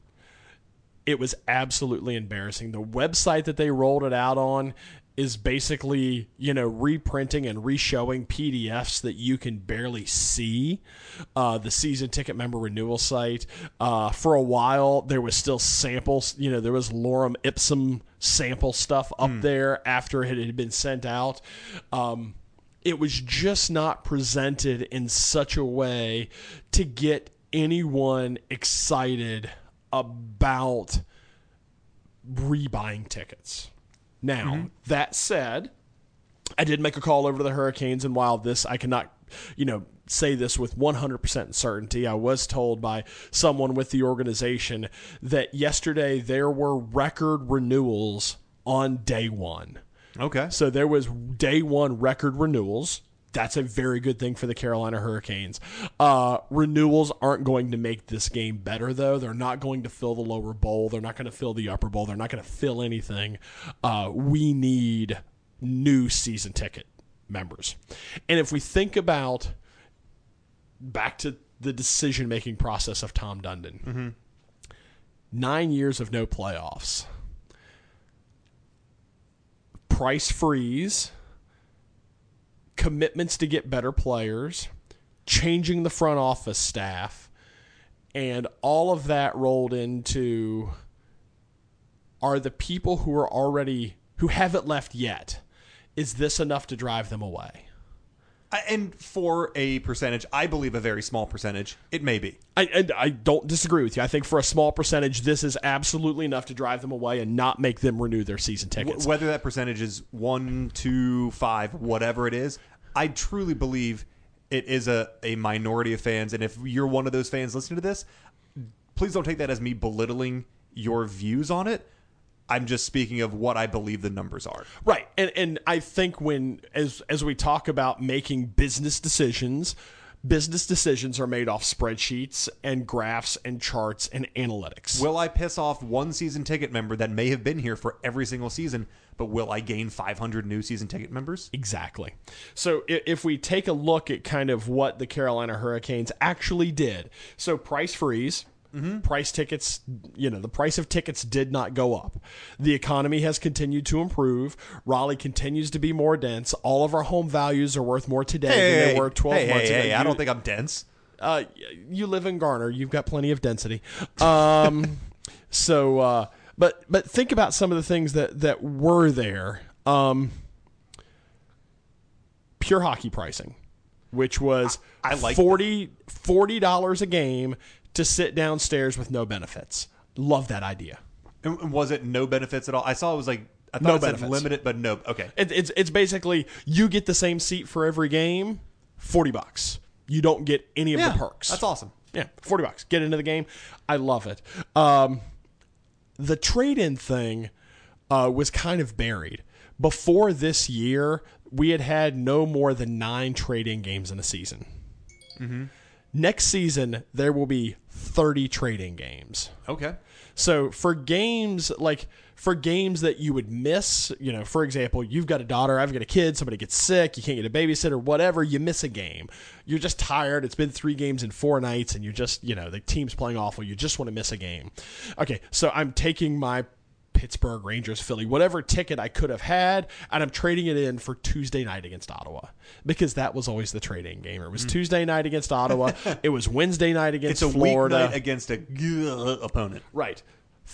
A: It was absolutely embarrassing. The website that they rolled it out on is basically, reprinting and reshowing PDFs that you can barely see. The season ticket member renewal site. For a while, there was still samples. There was lorem ipsum sample stuff up there after it had been sent out. It was just not presented in such a way to get anyone excited about rebuying tickets. Now, that said, I did make a call over to the Hurricanes, and while this, I cannot, say this with 100% certainty, I was told by someone with the organization that yesterday there were record renewals on day one.
B: Okay.
A: So there was day one record renewals. That's a very good thing for the Carolina Hurricanes. Renewals aren't going to make this game better, though. They're not going to fill the lower bowl. They're not going to fill the upper bowl. They're not going to fill anything. We need new season ticket members. And if we think about back to the decision-making process of Tom Dundon, 9 years of no playoffs, price freeze, commitments to get better players, changing the front office staff, and all of that rolled into are the people who haven't left yet, is this enough to drive them away?
B: And for a percentage, I believe a very small percentage, it may be.
A: I don't disagree with you. I think for a small percentage, this is absolutely enough to drive them away and not make them renew their season tickets.
B: Whether that percentage is 1, 2, 5, whatever it is, I truly believe it is a minority of fans. And if you're one of those fans listening to this, please don't take that as me belittling your views on it. I'm just speaking of what I believe the numbers are.
A: Right. And I think as we talk about making business decisions are made off spreadsheets and graphs and charts and analytics.
B: Will I piss off one season ticket member that may have been here for every single season, but will I gain 500 new season ticket members?
A: Exactly. So if we take a look at kind of what the Carolina Hurricanes actually did, so price freeze, price tickets, the price of tickets did not go up. The economy has continued to improve. Raleigh continues to be more dense. All of our home values are worth more today than they were 12 months ago.
B: I don't think I'm dense.
A: You live in Garner. You've got plenty of density. But think about some of the things that were there. Pure hockey pricing, which was
B: I like
A: $40 a game to sit downstairs with no benefits. Love that idea.
B: And was it no benefits at all? I saw it was I thought
A: No
B: it said
A: benefits.
B: limited, but no. Okay.
A: It's basically you get the same seat for every game, $40. You don't get any of the perks.
B: That's awesome.
A: Yeah, $40. Get into the game. I love it. The trade-in thing was kind of buried. Before this year, we had no more than 9 trade-in games in a season. Next season, there will be 30 trade-in games.
B: Okay.
A: So for games that you would miss, for example, you've got a daughter, I've got a kid, somebody gets sick, you can't get a babysitter, whatever, you miss a game. You're just tired. It's been 3 games in 4 nights, and you're just, the team's playing awful. You just want to miss a game. Okay, so I'm taking my Pittsburgh, Rangers, Philly, whatever ticket I could have had, and I'm trading it in for Tuesday night against Ottawa, because that was always the trade-in game. It was Tuesday night against Ottawa. It was Wednesday night against Florida.
B: It's a weeknight against a opponent.
A: Right.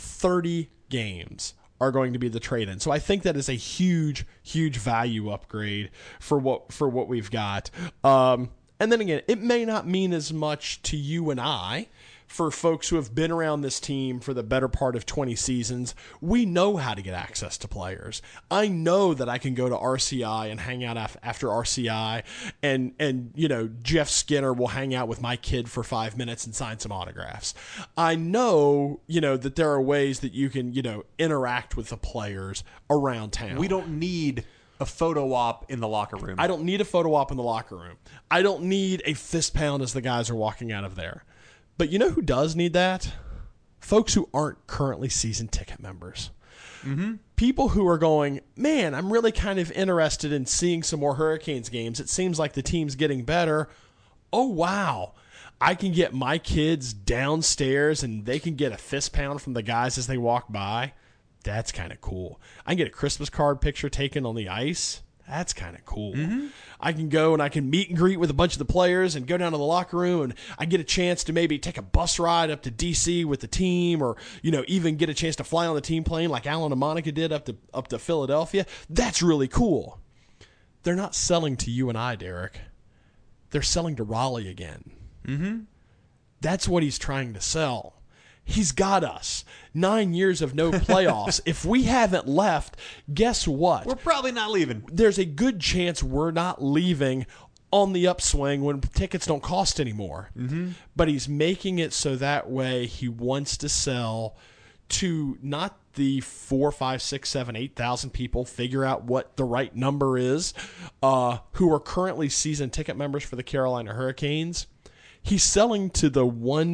A: 30 games are going to be the trade-in. So I think that is a huge, huge value upgrade for what we've got. And then again, it may not mean as much to you and I. For folks who have been around this team for the better part of 20 seasons, we know how to get access to players. I know that I can go to RCI and hang out after RCI, and Jeff Skinner will hang out with my kid for 5 minutes and sign some autographs. I know, that there are ways that you can, interact with the players around town.
B: We don't need a photo op in the locker room.
A: I don't need a photo op in the locker room. I don't need a fist pound as the guys are walking out of there. But you know who does need that? Folks who aren't currently season ticket members. People who are going, man, I'm really kind of interested in seeing some more Hurricanes games. It seems like the team's getting better. Oh, wow. I can get my kids downstairs and they can get a fist pound from the guys as they walk by. That's kind of cool. I can get a Christmas card picture taken on the ice. That's kind of cool. I can go and I can meet and greet with a bunch of the players and go down to the locker room, and I get a chance to maybe take a bus ride up to D.C. with the team, or even get a chance to fly on the team plane like Alan and Monica did up to Philadelphia. That's really cool. They're not selling to you and I, Derek. They're selling to Raleigh again. That's what he's trying to sell. He's got us. 9 years of no playoffs. If we haven't left, guess what?
B: We're probably not leaving.
A: There's a good chance we're not leaving on the upswing when tickets don't cost anymore. Mm-hmm. But he's making it so that way he wants to sell to not the 4, 5, 6, 7, 8,000 people, figure out what the right number is, who are currently season ticket members for the Carolina Hurricanes. He's selling to the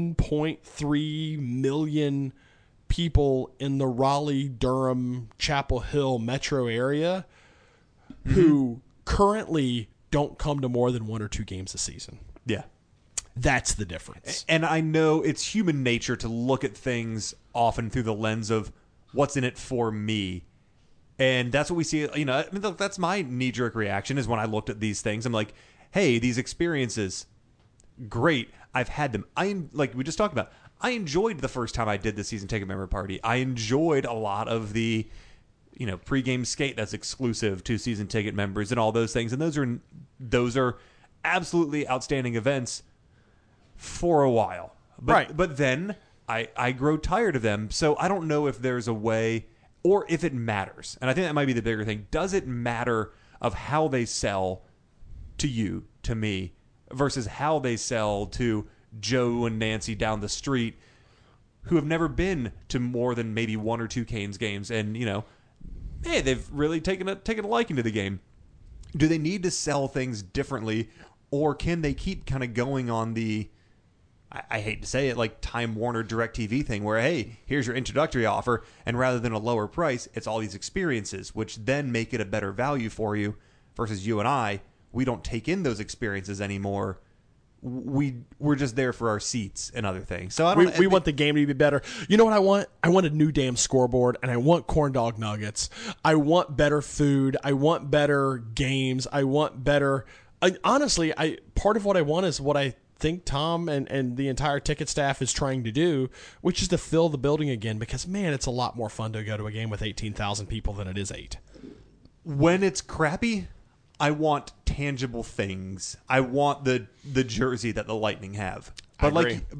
A: 1.3 million people in the Raleigh, Durham, Chapel Hill metro area who currently don't come to more than 1 or 2 games a season.
B: Yeah.
A: That's the difference.
B: And I know it's human nature to look at things often through the lens of what's in it for me. And that's what we see. You know, I mean, that's my knee-jerk reaction is when I looked at these things. I'm like, hey, these experiences, great. I've had them. Like we just talked about, I enjoyed the first time I did the season ticket member party. I enjoyed a lot of the, you know, pregame skate that's exclusive to season ticket members and all those things. And those are absolutely outstanding events for a while.
A: Right.
B: But then I grow tired of them. So I don't know if there's a way or if it matters. And I think that might be the bigger thing. Does it matter of how they sell to you, to me, versus how they sell to Joe and Nancy down the street who have never been to more than maybe 1 or 2 Canes games and, you know, hey, they've really taken a liking to the game. Do they need to sell things differently, or can they keep kind of going on the, I hate to say it, like Time Warner DirecTV thing where, hey, here's your introductory offer, and rather than a lower price, it's all these experiences, which then make it a better value for you versus you and I. We don't take in those experiences anymore. We're just there for our seats and other things. So
A: we want the game to be better. You know what I want? I want a new damn scoreboard, and I want corn dog nuggets. I want better food. I want better games. I want better. Honestly, part of what I want is what I think Tom and the entire ticket staff is trying to do, which is to fill the building again. Because man, it's a lot more fun to go to a game with 18,000 people than it is 8.
B: When it's crappy, I want tangible things. I want the jersey that the Lightning have. But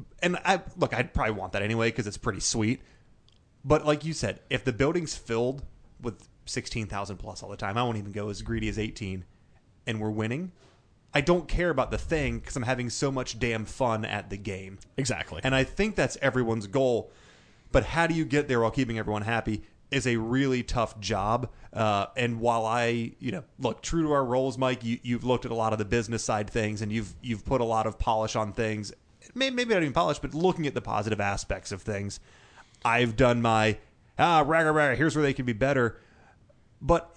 B: I'd probably want that anyway because it's pretty sweet. But like you said, if the building's filled with 16,000 plus all the time, I won't even go as greedy as 18, and we're winning, I don't care about the thing because I'm having so much damn fun at the game.
A: Exactly.
B: And I think that's everyone's goal. But how do you get there while keeping everyone happy is a really tough job. And while I, look, true to our roles, Mike, you've looked at a lot of the business side things and you've put a lot of polish on things. Maybe not even polish, but looking at the positive aspects of things. I've done my, here's where they can be better. But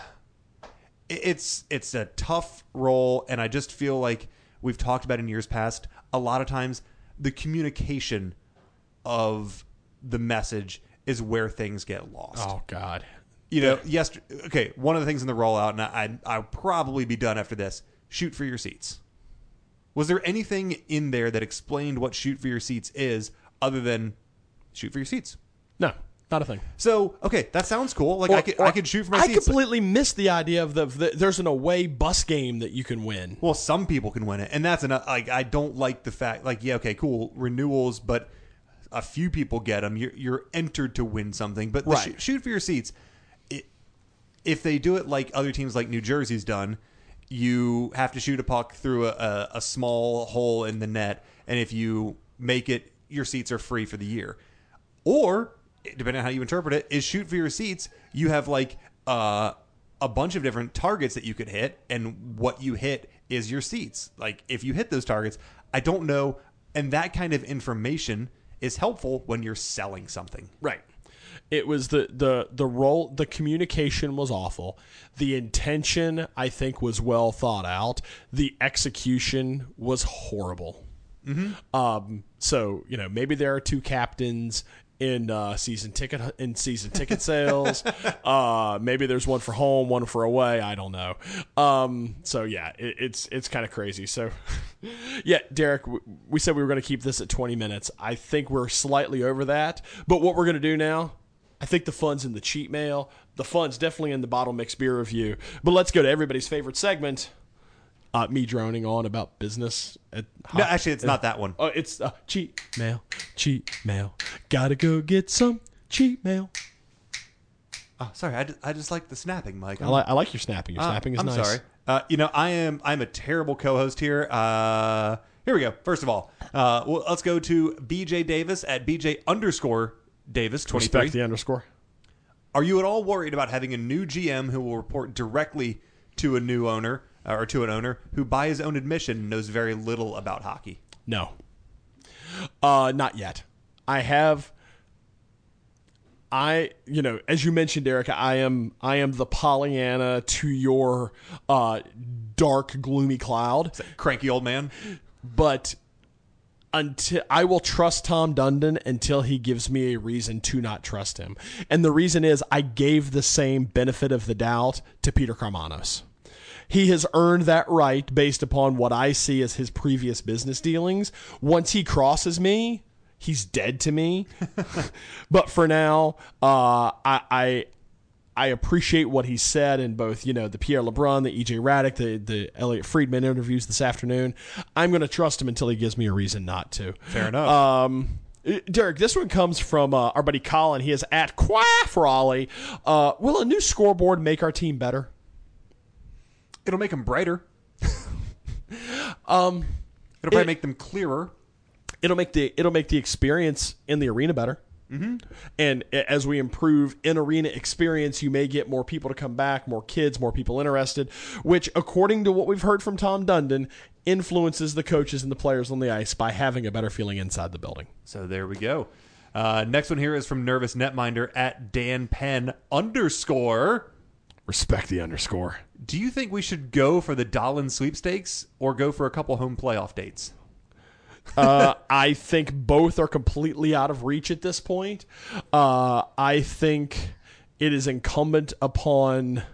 B: it's a tough role, and I just feel like we've talked about in years past, a lot of times the communication of the message is where things get lost.
A: Oh, God.
B: One of the things in the rollout, and I'll probably be done after this, shoot for your seats. Was there anything in there that explained what shoot for your seats is other than shoot for your seats?
A: No, not a thing.
B: So, okay, that sounds cool. Like I could shoot for my seats.
A: I completely missed the idea of there's an away bus game that you can win.
B: Well, some people can win it, and that's enough. Like, I don't like the fact, like, yeah, okay, cool, renewals, but a few people get them. You're entered to win something, but
A: right.
B: Shoot for your seats. If they do it like other teams like New Jersey's done, you have to shoot a puck through a small hole in the net, and if you make it, your seats are free for the year. Or, depending on how you interpret it, is shoot for your seats, you have like a bunch of different targets that you could hit, and what you hit is your seats. Like, if you hit those targets, I don't know, and that kind of information is helpful when you're selling something.
A: Right. It was the role, the communication was awful. The intention, I think, was well thought out. The execution was horrible. Mm-hmm. So, maybe there are 2 captains in season ticket sales. Maybe there's one for home, one for away. I don't know. So yeah, it's kind of crazy. So yeah, Derek, we said we were going to keep this at 20 minutes. I think we're slightly over that. But what we're going to do now, I think the fun's in the cheat mail. The fun's definitely in the bottle mix beer review. But let's go to everybody's favorite segment, me droning on about business.
B: No, actually, it's not that one.
A: Oh, it's cheat mail. Gotta go get some cheat mail.
B: Oh, sorry, I just like the snapping, Mike.
A: I like your snapping. Your snapping is
B: I'm
A: nice.
B: sorry. I'm a terrible co-host here. Here we go. First of all, let's go to BJ Davis at BJ_Davis 23.
A: Respect the underscore.
B: Are you at all worried about having a new GM who will report directly to a new owner or to an owner who, by his own admission, knows very little about hockey?
A: No. Not yet. As you mentioned, Eric, I am the Pollyanna to your dark, gloomy cloud.
B: Cranky old man.
A: But until I will trust Tom Dundon until he gives me a reason to not trust him. And the reason is I gave the same benefit of the doubt to Peter Karmanos. He has earned that right based upon what I see as his previous business dealings. Once he crosses me, he's dead to me. But for now, I appreciate what he said in both, the Pierre LeBrun, the EJ Raddick, the Elliot Friedman interviews this afternoon. I'm going to trust him until he gives me a reason not to.
B: Fair enough.
A: Derek, this one comes from our buddy Colin. He is at Quaff Raleigh. Will a new scoreboard make our team better?
B: It'll make them brighter. It'll probably make them clearer.
A: It'll make the experience in the arena better. Mm-hmm. And as we improve in-arena experience, you may get more people to come back, more kids, more people interested, which, according to what we've heard from Tom Dundon, influences the coaches and the players on the ice by having a better feeling inside the building.
B: So there we go. Next one here is from Nervous Netminder at Dan Penn _.
A: Respect the underscore.
B: Do you think we should go for the Dahlin sweepstakes or go for a couple home playoff dates?
A: I think both are completely out of reach at this point. I think it is incumbent upon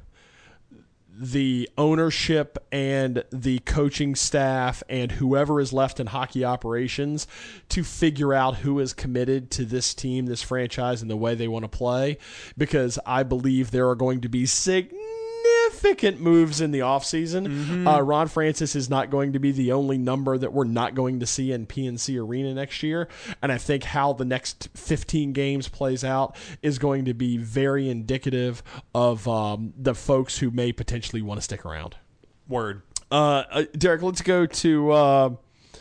A: the ownership and the coaching staff and whoever is left in hockey operations to figure out who is committed to this team, this franchise, and the way they want to play, because I believe there are going to be significant moves in the offseason. Mm-hmm. Ron Francis is not going to be the only number that we're not going to see in PNC Arena next year. And I think how the next 15 games plays out is going to be very indicative of the folks who may potentially want to stick around.
B: Word.
A: Derek, let's go to...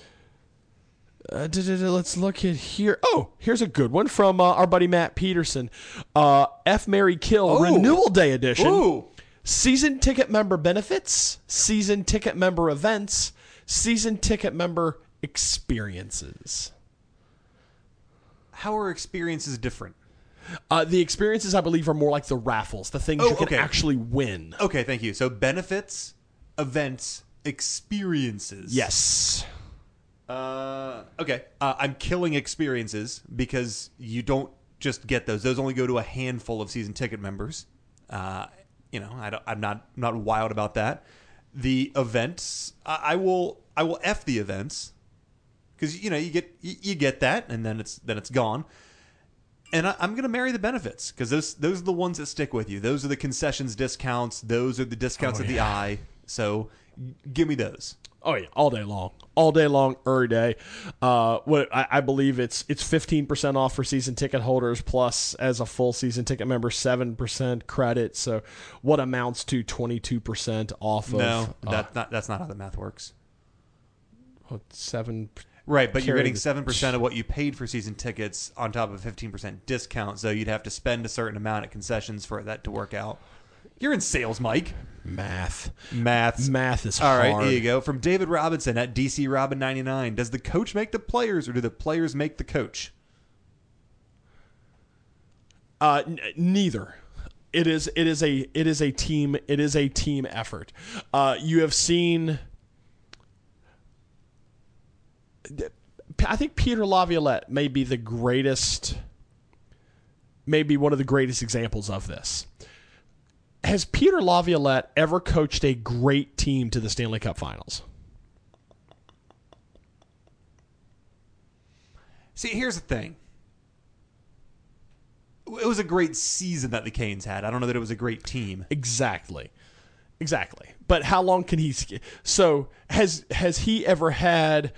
A: let's look at here. Oh, here's a good one from our buddy Matt Peterson. F. Marry Kill Renewal Day Edition.
B: Ooh.
A: Season ticket member benefits, season ticket member events, season ticket member experiences.
B: How are experiences different?
A: The experiences, I believe, are more like the raffles, the things you can actually win.
B: Okay, thank you. So benefits, events, experiences.
A: Yes.
B: Okay. I'm killing experiences because you don't just get those. Those only go to a handful of season ticket members. I'm not wild about that. The events, I will F the events because you get that and then it's gone. And I'm going to marry the benefits because those are the ones that stick with you. Those are the concessions discounts. Those are the discounts of the eye. So give me those.
A: Oh yeah, all day long, every day. I believe it's 15% off for season ticket holders, plus as a full season ticket member, 7% credit. So what amounts to 22% off of?
B: No, that's not how the math works.
A: 7.
B: Right, but you're getting 7% of what you paid for season tickets on top of a 15% discount. So you'd have to spend a certain amount at concessions for that to work out. You're in sales, Mike.
A: Math is
B: all
A: hard.
B: All right, here you go. From David Robinson at DC Robin 99. Does the coach make the players or do the players make the coach?
A: Neither. It is a team effort. You have seen, I think Peter Laviolette may be one of the greatest examples of this. Has Peter Laviolette ever coached a great team to the Stanley Cup Finals?
B: See, here's the thing. It was a great season that the Canes had. I don't know that it was a great team.
A: Exactly. Exactly. But how long can he? So has he ever had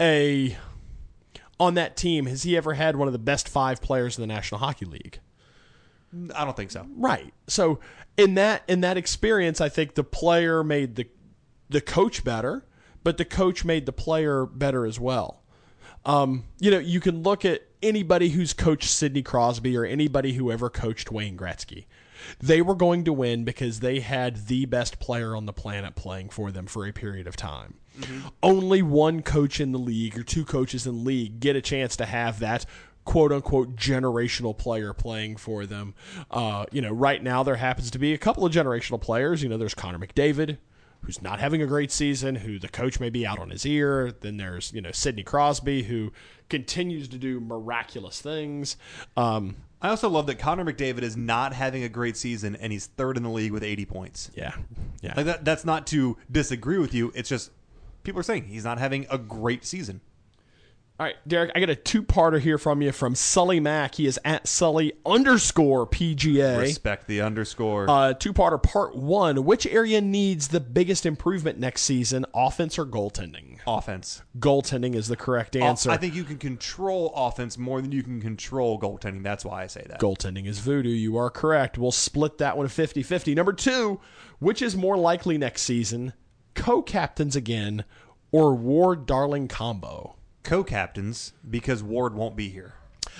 A: on that team? Has he ever had one of the best 5 players in the National Hockey League?
B: I don't think so.
A: Right. So in that experience, I think the player made the coach better, but the coach made the player better as well. You can look at anybody who's coached Sidney Crosby or anybody who ever coached Wayne Gretzky. They were going to win because they had the best player on the planet playing for them for a period of time. Mm-hmm. Only one coach in the league or 2 coaches in the league get a chance to have that quote-unquote generational player playing for them. Right now there happens to be a couple of generational players. There's Connor McDavid, who's not having a great season, who the coach may be out on his ear. Then there's, Sidney Crosby, who continues to do miraculous things.
B: I also love that Connor McDavid is not having a great season, and he's 3rd in the league with 80 points.
A: Yeah.
B: Like that's not to disagree with you. It's just people are saying he's not having a great season.
A: All right, Derek, I got a 2-parter here from you from Sully Mack. He is at Sully_PGA.
B: Respect the underscore.
A: 2-parter, part 1. Which area needs the biggest improvement next season, offense or goaltending?
B: Offense.
A: Goaltending is the correct answer.
B: I think you can control offense more than you can control goaltending. That's why I say that.
A: Goaltending is voodoo. You are correct. We'll split that one 50-50. Number 2, which is more likely next season, co-captains again or Ward-Darling combo?
B: Co-captains, because Ward won't be here.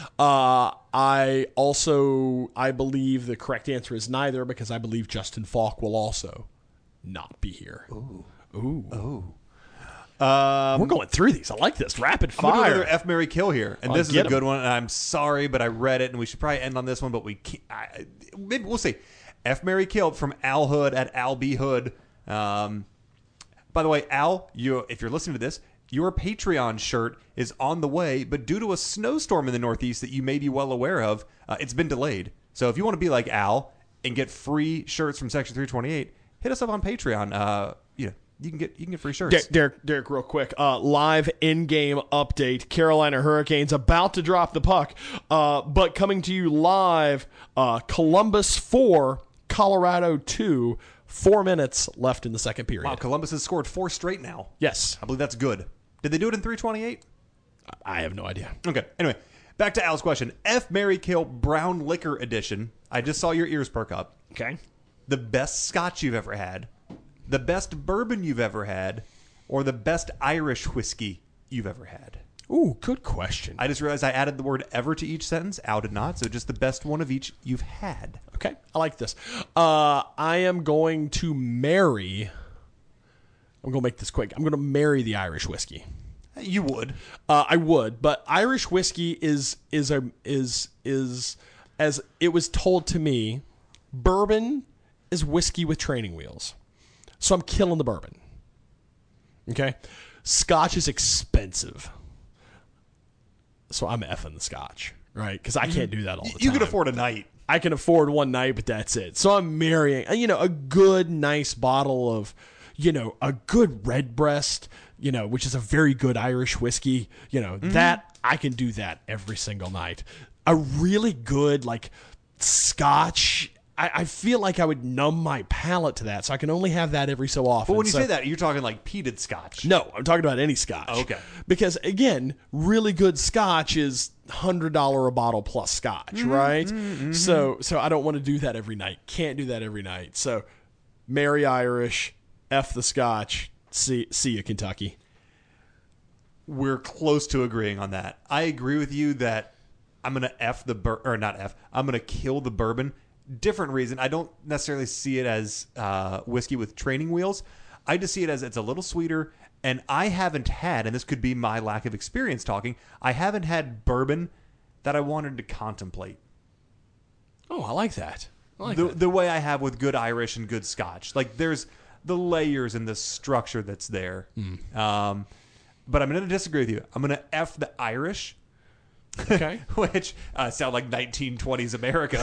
A: I believe the correct answer is neither, because I believe Justin Falk will also not be here. Ooh. We're going through these. I like this. Rapid fire.
B: I'm going to do another F, Marry, Kill here. And this is a good
A: him.
B: one. And I'm sorry, but I read it, and we should probably end on this one, but we can't. Maybe we'll see. F, Marry, Kill from Al Hood at Al B. Hood. By the way, Al, if you're listening to this, your Patreon shirt is on the way, but due to a snowstorm in the Northeast that you may be well aware of, it's been delayed. So if you want to be like Al and get free shirts from Section 328, hit us up on Patreon. You can get free shirts.
A: Derek, real quick. Live in-game update. Carolina Hurricanes about to drop the puck, but coming to you live, Columbus 4, Colorado 2, 4 minutes left in the second period.
B: Wow, Columbus has scored 4 straight now.
A: Yes.
B: I believe that's good. Did they do it in 328?
A: I have no idea.
B: Okay. Anyway, back to Al's question. F, Marry, Kill, Brown Liquor Edition. I just saw your ears perk up.
A: Okay.
B: The best scotch you've ever had, the best bourbon you've ever had, or the best Irish whiskey you've ever had?
A: Ooh, good question.
B: I just realized I added the word ever to each sentence. Al did not, so just the best one of each you've had.
A: Okay, I like this. I am going to marry... I'm going to make this quick. I'm going to marry the Irish whiskey.
B: You would.
A: I would, but Irish whiskey is as it was told to me, bourbon is whiskey with training wheels. So I'm killing the bourbon. Okay? Scotch is expensive. So I'm effing the scotch, right? Because I can't do that all the time.
B: You could afford a night.
A: I can afford one night, but that's it. So I'm marrying, a good, nice bottle of, a good Redbreast, which is a very good Irish whiskey. That I can do that every single night. A really good, Scotch. I feel like I would numb my palate to that, so I can only have that every so often.
B: But when you say that, you're talking like peated scotch.
A: No, I'm talking about any scotch.
B: Oh, okay.
A: Because, again, really good scotch is $100 a bottle plus scotch, right? Mm-hmm. So I don't want to do that every night. Can't do that every night. So marry Irish, F the scotch, see you, Kentucky.
B: We're close to agreeing on that. I agree with you that I'm going to F the I'm going to kill the bourbon. Different reason. I don't necessarily see it as whiskey with training wheels. I just see it as it's a little sweeter. And I haven't had, and this could be my lack of experience talking, I haven't had bourbon that I wanted to contemplate.
A: Oh, I like that.
B: The way I have with good Irish and good Scotch. Like there's the layers and the structure that's there. But I'm going to disagree with you. I'm going to F the Irish.
A: Okay.
B: Which sound like 1920s America.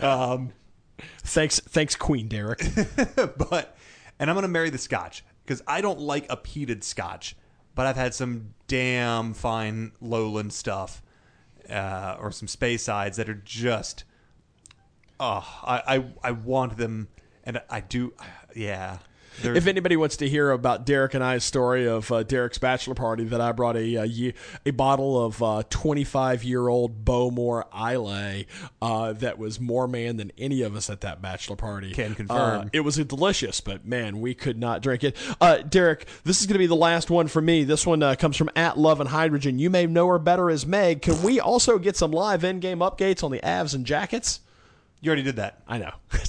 A: Thanks, Queen Derek.
B: And I'm going to marry the Scotch because I don't like a peated Scotch, but I've had some damn fine lowland stuff or some Speyside that are just, I want them And I do, yeah.
A: If anybody wants to hear about Derek and I's story of Derek's bachelor party, that I brought a bottle of 25-year-old Bowmore Islay that was more man than any of us at that bachelor party.
B: Can confirm.
A: It was delicious, but man, we could not drink it. Derek, this is going to be the last one for me. This one comes from @LoveAndHydrogen. You may know her better as Meg. Can we also get some live in-game updates on the Avs and Jackets?
B: You already did that.
A: I know.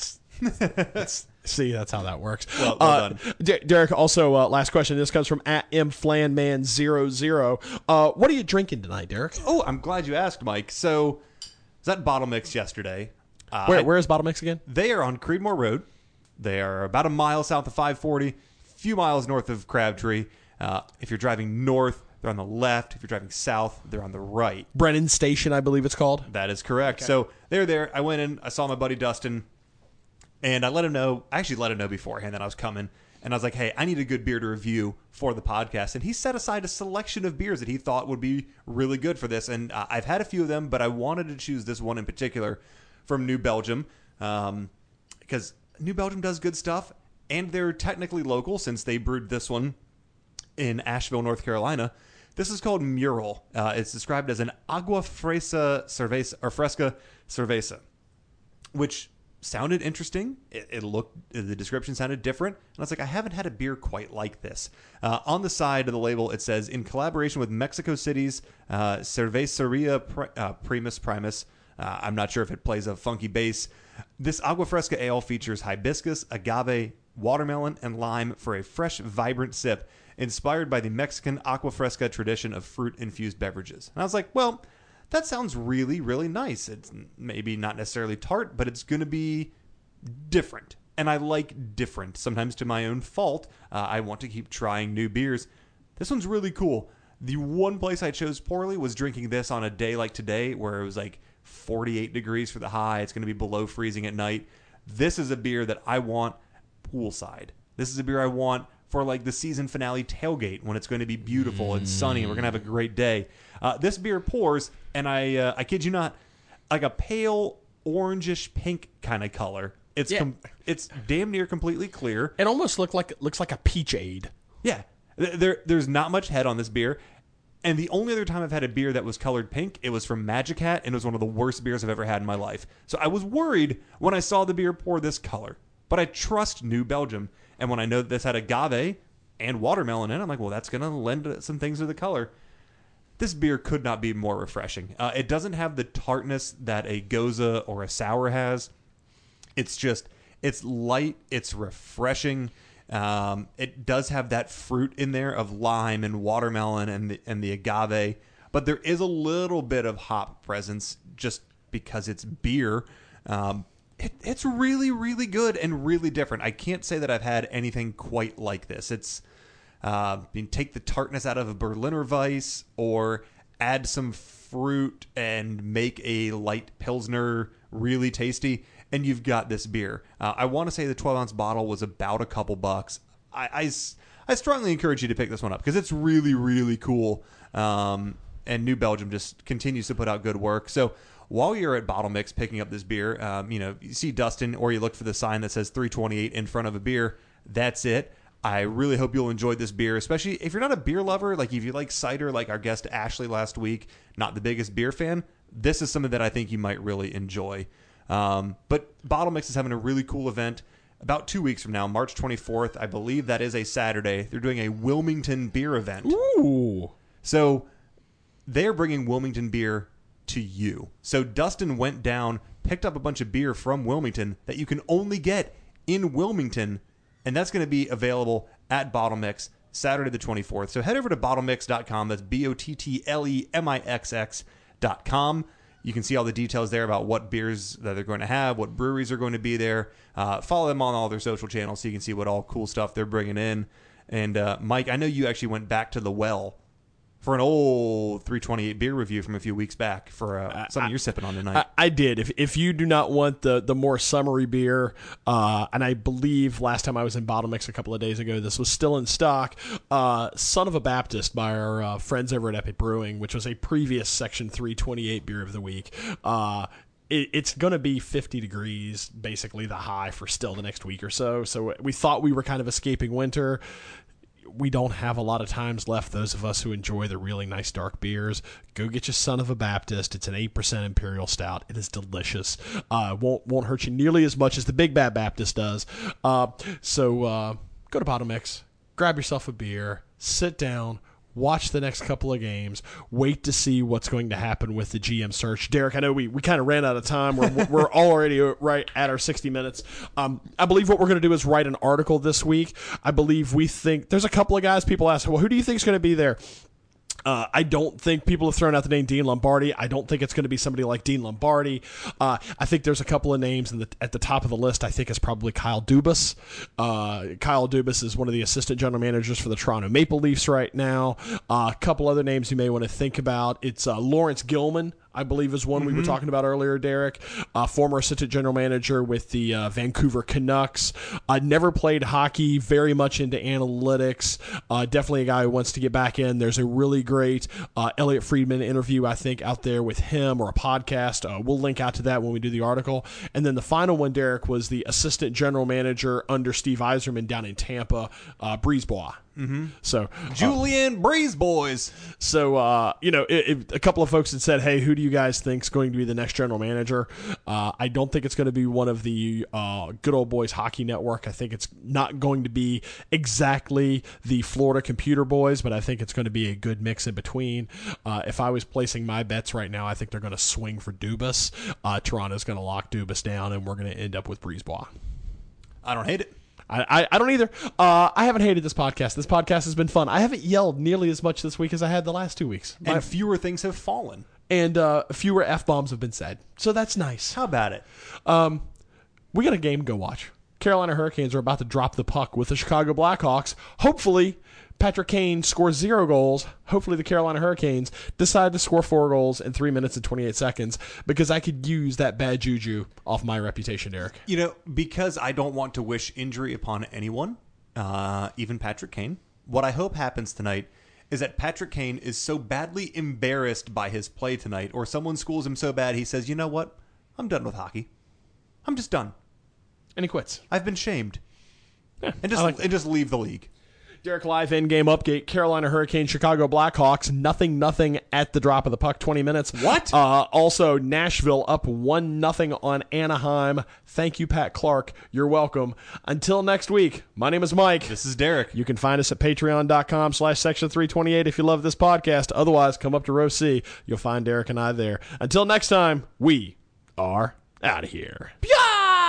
A: See, that's how that works.
B: Well done.
A: Derek, also, last question. This comes from @MFlanman00. What are you drinking tonight, Derek?
B: Oh, I'm glad you asked, Mike. So, I was at Bottle Mix yesterday.
A: Where is Bottle Mix again?
B: They are on Creedmoor Road. They are about a mile south of 540, a few miles north of Crabtree. If you're driving north, they're on the left. If you're driving south, they're on the right.
A: Brennan Station, I believe it's called.
B: That is correct. Okay. So, they're there. I went in. I saw my buddy Dustin. And I let him know, I actually let him know beforehand that I was coming. And I was like, hey, I need a good beer to review for the podcast. And he set aside a selection of beers that he thought would be really good for this. And I've had a few of them, but I wanted to choose this one in particular from New Belgium. Because New Belgium does good stuff. And they're technically local since they brewed this one in Asheville, North Carolina. This is called Mural. It's described as an agua fresca cerveza, which sounded interesting. The description sounded different. And I was like, I haven't had a beer quite like this. On the side of the label, it says, in collaboration with Mexico City's Cerveceria Primus. I'm not sure if it plays a funky bass. This Agua Fresca ale features hibiscus, agave, watermelon, and lime for a fresh, vibrant sip, inspired by the Mexican Agua Fresca tradition of fruit-infused beverages. And I was like, well, that sounds really, really nice. It's maybe not necessarily tart, but it's going to be different. And I like different, sometimes to my own fault. I want to keep trying new beers. This one's really cool. The one place I chose poorly was drinking this on a day like today, where it was like 48 degrees for the high. It's going to be below freezing at night. This is a beer that I want poolside. This is a beer I want for like the season finale tailgate when it's going to be beautiful and sunny and we're going to have a great day. This beer pours, and I kid you not, like a pale orangish pink kind of color. It's it's damn near completely clear.
A: It almost looks like a Peachade.
B: Yeah, there's not much head on this beer. And the only other time I've had a beer that was colored pink, it was from Magic Hat, and it was one of the worst beers I've ever had in my life. So I was worried when I saw the beer pour this color. But I trust New Belgium. And when I know that this had agave and watermelon in it, I'm like, well, that's going to lend some things to the color. This beer could not be more refreshing. It doesn't have the tartness that a Goza or a sour has. It's light. It's refreshing. It does have that fruit in there of lime and watermelon and the agave. But there is a little bit of hop presence just because it's beer. It's really, really good and really different. I can't say that I've had anything quite like this. It's take the tartness out of a Berliner Weiss or add some fruit and make a light Pilsner really tasty, and you've got this beer. I want to say the 12-ounce bottle was about a couple bucks. I strongly encourage you to pick this one up because it's really, really cool. And New Belgium just continues to put out good work. So while you're at Bottle Mix picking up this beer, you see Dustin or you look for the sign that says 328 in front of a beer. That's it. I really hope you'll enjoy this beer, especially if you're not a beer lover. Like if you like cider, like our guest Ashley last week, not the biggest beer fan, this is something that I think you might really enjoy. But Bottle Mix is having a really cool event about 2 weeks from now, March 24th. I believe that is a Saturday. They're doing a Wilmington beer event.
A: Ooh.
B: So they're bringing Wilmington beer to you. So Dustin went down, picked up a bunch of beer from Wilmington that you can only get in Wilmington, and that's going to be available at Bottle Mix Saturday the 24th. So head over to bottlemix.com. That's BOTTLEMIXX.com. You can see all the details there about what beers that they're going to have, what breweries are going to be there. Follow them on all their social channels so you can see what all cool stuff they're bringing in. And Mike, I know you actually went back to the well for an old 328 beer review from a few weeks back for something you're sipping on tonight.
A: I did. If you do not want the more summery beer, and I believe last time I was in Bottle Mix a couple of days ago, this was still in stock, Son of a Baptist by our friends over at Epic Brewing, which was a previous Section 328 beer of the week. it's going to be 50 degrees, basically the high for still the next week or so. So we thought we were kind of escaping winter. We don't have a lot of times left. Those of us who enjoy the really nice dark beers, go get your Son of a Baptist. It's an 8% Imperial Stout. It is delicious. Won't hurt you nearly as much as the Big Bad Baptist does. So go to Bottle Mix, grab yourself a beer, sit down, watch the next couple of games, wait to see what's going to happen with the GM search. Derek, I know we kind of ran out of time. We're already right at our 60 minutes. I believe what we're going to do is write an article this week. We think there's a couple of guys people ask, well, who do you think is going to be there? I don't think people have thrown out the name Dean Lombardi. I don't think it's going to be somebody like Dean Lombardi. I think there's a couple of names at the top of the list. I think is probably Kyle Dubas. Kyle Dubas is one of the assistant general managers for the Toronto Maple Leafs right now. A couple other names you may want to think about. It's Lawrence Gilman, I believe, is one we were talking about earlier, Derek. Former assistant general manager with the Vancouver Canucks. Never played hockey, very much into analytics. Definitely a guy who wants to get back in. There's a really great Elliot Friedman interview, I think, out there with him, or a podcast. We'll link out to that when we do the article. And then the final one, Derek, was the assistant general manager under Steve Yzerman down in Tampa, Brisebois. So
B: Julian Breeze boys.
A: So a couple of folks had said, "Hey, who do you guys think is going to be the next general manager?" I don't think it's going to be one of the Good Old Boys Hockey Network. I think it's not going to be exactly the Florida Computer Boys, but I think it's going to be a good mix in between. If I was placing my bets right now, I think they're going to swing for Dubas. Toronto's going to lock Dubas down, and we're going to end up with Brisebois.
B: I don't hate it.
A: I don't either. I haven't hated this podcast. This podcast has been fun. I haven't yelled nearly as much this week as I had the last 2 weeks.
B: And fewer things have fallen.
A: And fewer F-bombs have been said. So that's nice.
B: How about it?
A: We got a game to go watch. Carolina Hurricanes are about to drop the puck with the Chicago Blackhawks. Hopefully, Patrick Kane scores 0 goals. Hopefully the Carolina Hurricanes decide to score 4 goals in 3 minutes and 28 seconds, because I could use that bad juju off my reputation, Derek.
B: Because I don't want to wish injury upon anyone, even Patrick Kane, what I hope happens tonight is that Patrick Kane is so badly embarrassed by his play tonight, or someone schools him so bad he says, you know what? I'm done with hockey. I'm just done.
A: And he quits.
B: I've been shamed.
A: Yeah,
B: and just leave the league.
A: Derek, live in-game update. Carolina Hurricanes, Chicago Blackhawks, 0-0 at the drop of the puck, 20 minutes.
B: What?
A: Also, Nashville up 1-0 on Anaheim. Thank you, Pat Clark. You're welcome. Until next week, my name is Mike.
B: This is Derek.
A: You can find us at patreon.com/section328 if you love this podcast. Otherwise, come up to row C. You'll find Derek and I there. Until next time, we are out of here.
B: Pia!